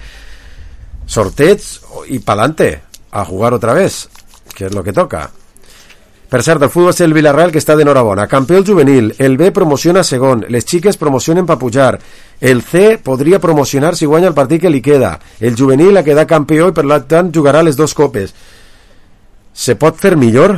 Speaker 2: sorteig i pa'lante a jugar otra vez, que és lo que toca. Per cert, el futbol és el Villarreal que està d'enhorabona. Campió el juvenil, el B promociona segon, les xiques promocionen per pujar, el C podria promocionar si guanya el partit que li queda, el juvenil ha quedat campió i per tant jugarà les dues copes. Se pot fer millor?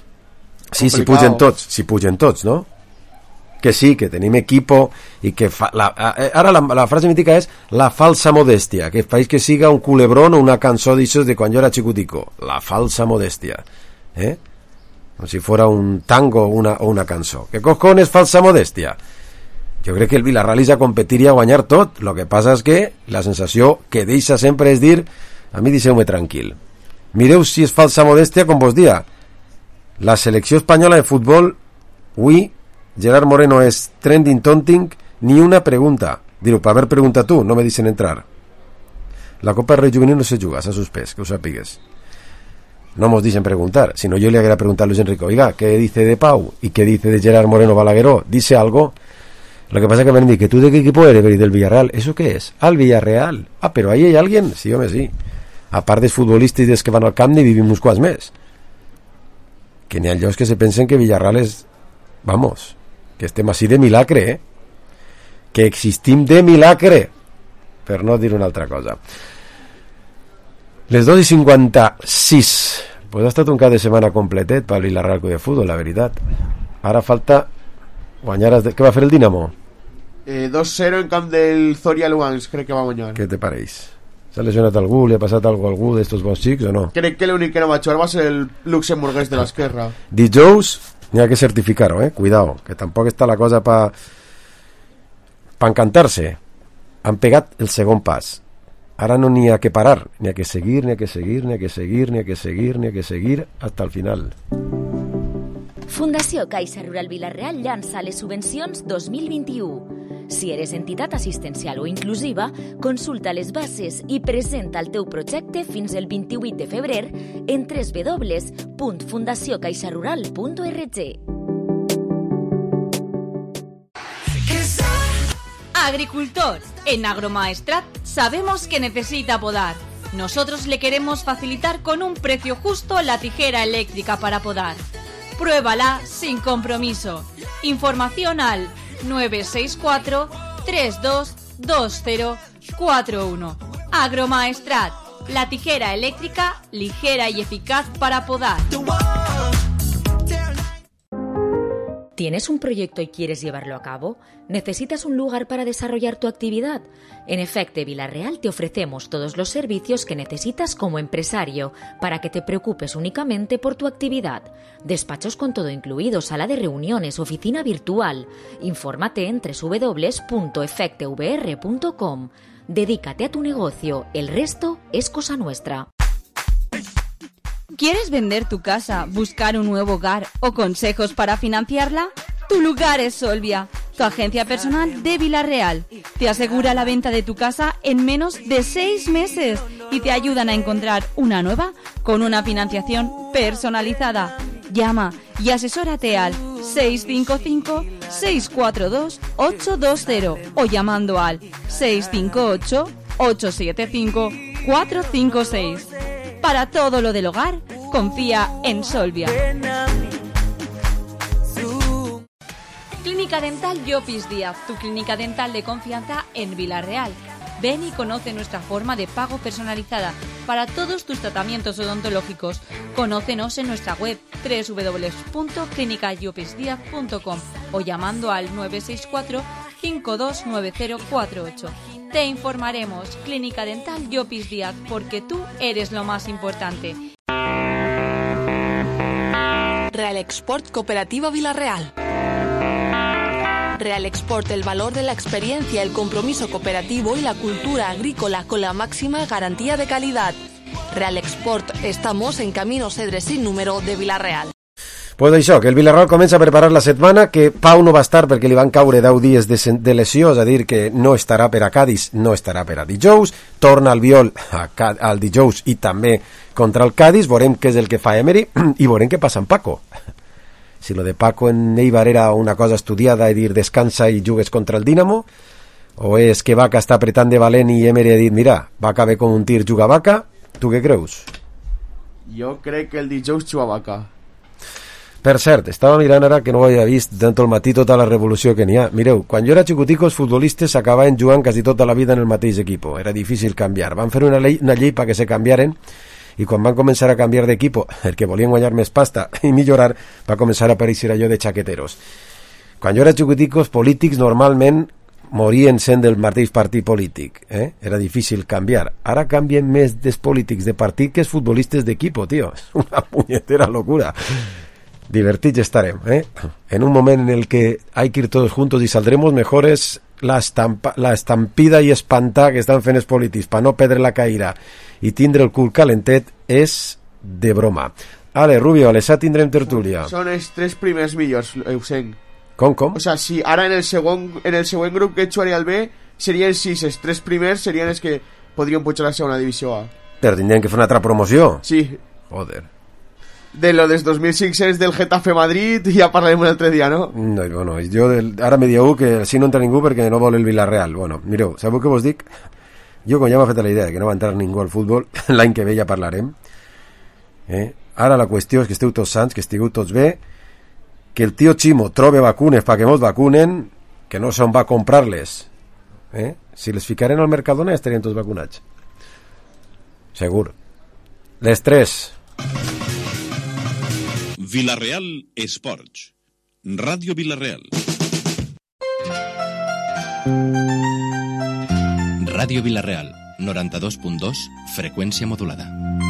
Speaker 2: Sí, si pugen tots, si pugen tots, no? Que sí, que tenim equipo i que fa, la, ara la, la frase mítica és la falsa modèstia, que faig que siga un culebrón o una cançó d'aixòs de quan jo era xicutico, la falsa modèstia, eh? Com si fora un tango o una, o una cançó. ¿Qué cojones falsa modèstia? Jo crec que el Villarreal ja competiria a guanyar tot, lo que passa és que la sensació que deixa sempre és dir a mi deixeu-me tranquil. Mireu si és falsa modèstia com vos dia. La selecció espanyola de futbol, avui Gerard Moreno és trending tonting, ni una pregunta. Dir-ho, per haver preguntat tu, no me deixen entrar. La Copa Rei Juvenil no se juga, s'ha suspès, que ho sapigues. No mos deixen preguntar, si no yo le haría preguntar a Luis Enrique, oiga, ¿qué dice de Pau? ¿Y qué dice de Gerard Moreno Balagueró? ¿Dice algo? Lo que pasa es que me han dicho, ¿que tú de qué equipo eres? Del Villarreal. ¿Eso qué es? Al Villarreal. Ah, pero ahí hay alguien? Sí, home, sí. A part dels futbolistes des que van al camp, ni vivim uns quants més. Que n'hi ha llocs que se pensen que Villarreal és... Vamos, que estem així de milagre, eh? Que existim de milagre, per no dir una altra cosa. Les dos i cinquanta-sis. Pues ha estat un cap de setmana completet per Villarreal de futbol, la veritat. Ara falta guanyar... De... Què va fer el Dinamo?
Speaker 5: Eh, dos cero en camp del Zoria Lugansk, crec que va guanyar.
Speaker 2: Què te pareix? S'ha lesionat algú? Li ha passat alguna a algú d'estos bons xics o no?
Speaker 5: Crec que l'únic que no va jugar va ser el luxemburguès de l'esquerra.
Speaker 2: Dijous n'hi ha que certificar-ho, eh? Cuidao, que tampoc està la cosa pa... pa encantar-se. Han pegat el segon pas. Ara no n'hi ha que parar, n'hi ha que seguir, n'hi ha que seguir, n'hi ha que seguir, n'hi ha que seguir, n'hi ha que seguir, hasta el final.
Speaker 7: Fundació Caixa Rural Vilareal llança les subvencions dos mil vint-i-u. Si eres entitat assistencial o inclusiva, consulta les bases i presenta el teu projecte fins el vint-i-vuit de febrer en w w w punt fundació caixa rural punt org.
Speaker 25: Agricultor, en Agromaestrat sabemos que necesita podar. Nosotros le queremos facilitar con un precio justo la tijera eléctrica para podar. Pruébala sin compromiso. Información al nueve seis cuatro, tres dos dos cero cuatro uno. Agromaestrat, la tijera eléctrica ligera y eficaz para podar.
Speaker 15: ¿Tienes un proyecto y quieres llevarlo a cabo? ¿Necesitas un lugar para desarrollar tu actividad? En Efecte Vilareal te ofrecemos todos los servicios que necesitas como empresario para que te preocupes únicamente por tu actividad. Despachos con todo incluido, sala de reuniones, oficina virtual. Infórmate en w w w punto efecte v r punto com. Dedícate a tu negocio, el resto es cosa nuestra.
Speaker 25: ¿Quieres vender tu casa, buscar un nuevo hogar o consejos para financiarla? Tu lugar es Solvia. tu agencia personal de Vila-real. Te asegura la venta de tu casa en menos de seis meses y te ayudan a encontrar una nueva con una financiación personalizada. Llama y asesórate al seis cinco cinco, seis cuatro dos, ocho dos cero o llamando al seis cinco ocho, ocho siete cinco, cuatro cinco seis. Para todo lo del hogar, confía en Solvia. Clínica Dental Llopis Díaz, tu clínica dental de confianza en Vila-real. Ven y conoce nuestra forma de pago personalizada para todos tus tratamientos odontológicos. Conócenos en nuestra web doble u doble u doble u punto clínica llopis díaz punto com o llamando al nueve seis cuatro, cinco dos nueve cero cuatro ocho. Te informaremos. Clínica Dental Llopis Díaz, porque tú eres lo más importante.
Speaker 9: Real Export Cooperativa Vila-real. Real Export, el valor de la experiencia, el compromiso cooperativo y la cultura agrícola con la máxima garantía de calidad. Real Export, estamos en Camino Cedre sin número de Vila-real.
Speaker 2: Pues això, que el Villarreal comença a preparar la setmana, que Pau no va estar perquè li van caure deu dies de, de lesió, és a dir, que no estarà per a Cádiz, no estarà per a dijous, torna al Viol a, al dijous i també contra el Cádiz, veurem què és el que fa Emery i veurem què passa amb Paco. Si lo de Paco en Eibar era una cosa estudiada, és dir, descansa i jugues contra el Dinamo, o és que Vaca està apretant de valent i Emery ha dit, mira, Vaca ve com un tir, juga Vaca, tu què creus?
Speaker 5: Jo crec que el dijous juga Vaca.
Speaker 2: Per cert, estava mirant ara que no ho havia vist tant el matí tota la revolució que n'hi ha. Mireu, quan jo era xicotico els futbolistes s'acabaven jugant quasi tota la vida en el mateix equip. Era difícil canviar. Van fer una llei, una llei perquè se canviaren i quan van començar a canviar d'equip, el que volien guanyar més pasta i millorar, va començar a aparèixer allò de xaqueteros. Quan jo era xicotico, els polítics normalment morien sent del mateix partit polític. Eh? Era difícil canviar. Ara canvien més dels polítics de partit que els futbolistes d'equip, tio. És una punyetera locura. Divertits estarem, ¿eh? En un moment en el que hay que ir todos juntos y saldremos mejores, la, estampa, la estampida i espantar que estan fent els polítics per no perdre la caïra i tindre el cul calentet és de broma. Ale, Rubio, a les set tindrem tertúlia.
Speaker 5: Són els tres primers millors, Eusenc.
Speaker 2: Com, com?
Speaker 5: O sea, si ara en el segon, en el següent grup que jugaria el B serien sis, els tres primers serien els que podrien pujar a la segona divisió A.
Speaker 2: Però tindrien que fer una altra promoció.
Speaker 5: Sí.
Speaker 2: Joder.
Speaker 5: De lo dels dos mil cinc-cents del Getafe Madrid ja parlarem un altre dia, no?
Speaker 2: No, bueno, jo del, ara me dieu que si no entra ningú perquè no vol el Villarreal. Bueno, mireu, sabeu què vos dic? Jo quan ja m'ha fet la idea que no va entrar ningú al futbol, l'any que ve ja parlarem. Eh? Ara la qüestió és que esteu tots sants, que estigueu tots bé, que el tio Chimo trobe vacunes perquè mos vacunen, que no se'n va a comprar-les. Eh? Si les ficaren al Mercadona estarien tots vacunats. Segur. Les tres.
Speaker 8: Vila-real Esports. Ràdio Vila-real.
Speaker 24: Ràdio Vila-real, noranta-dos punt dos, freqüència modulada.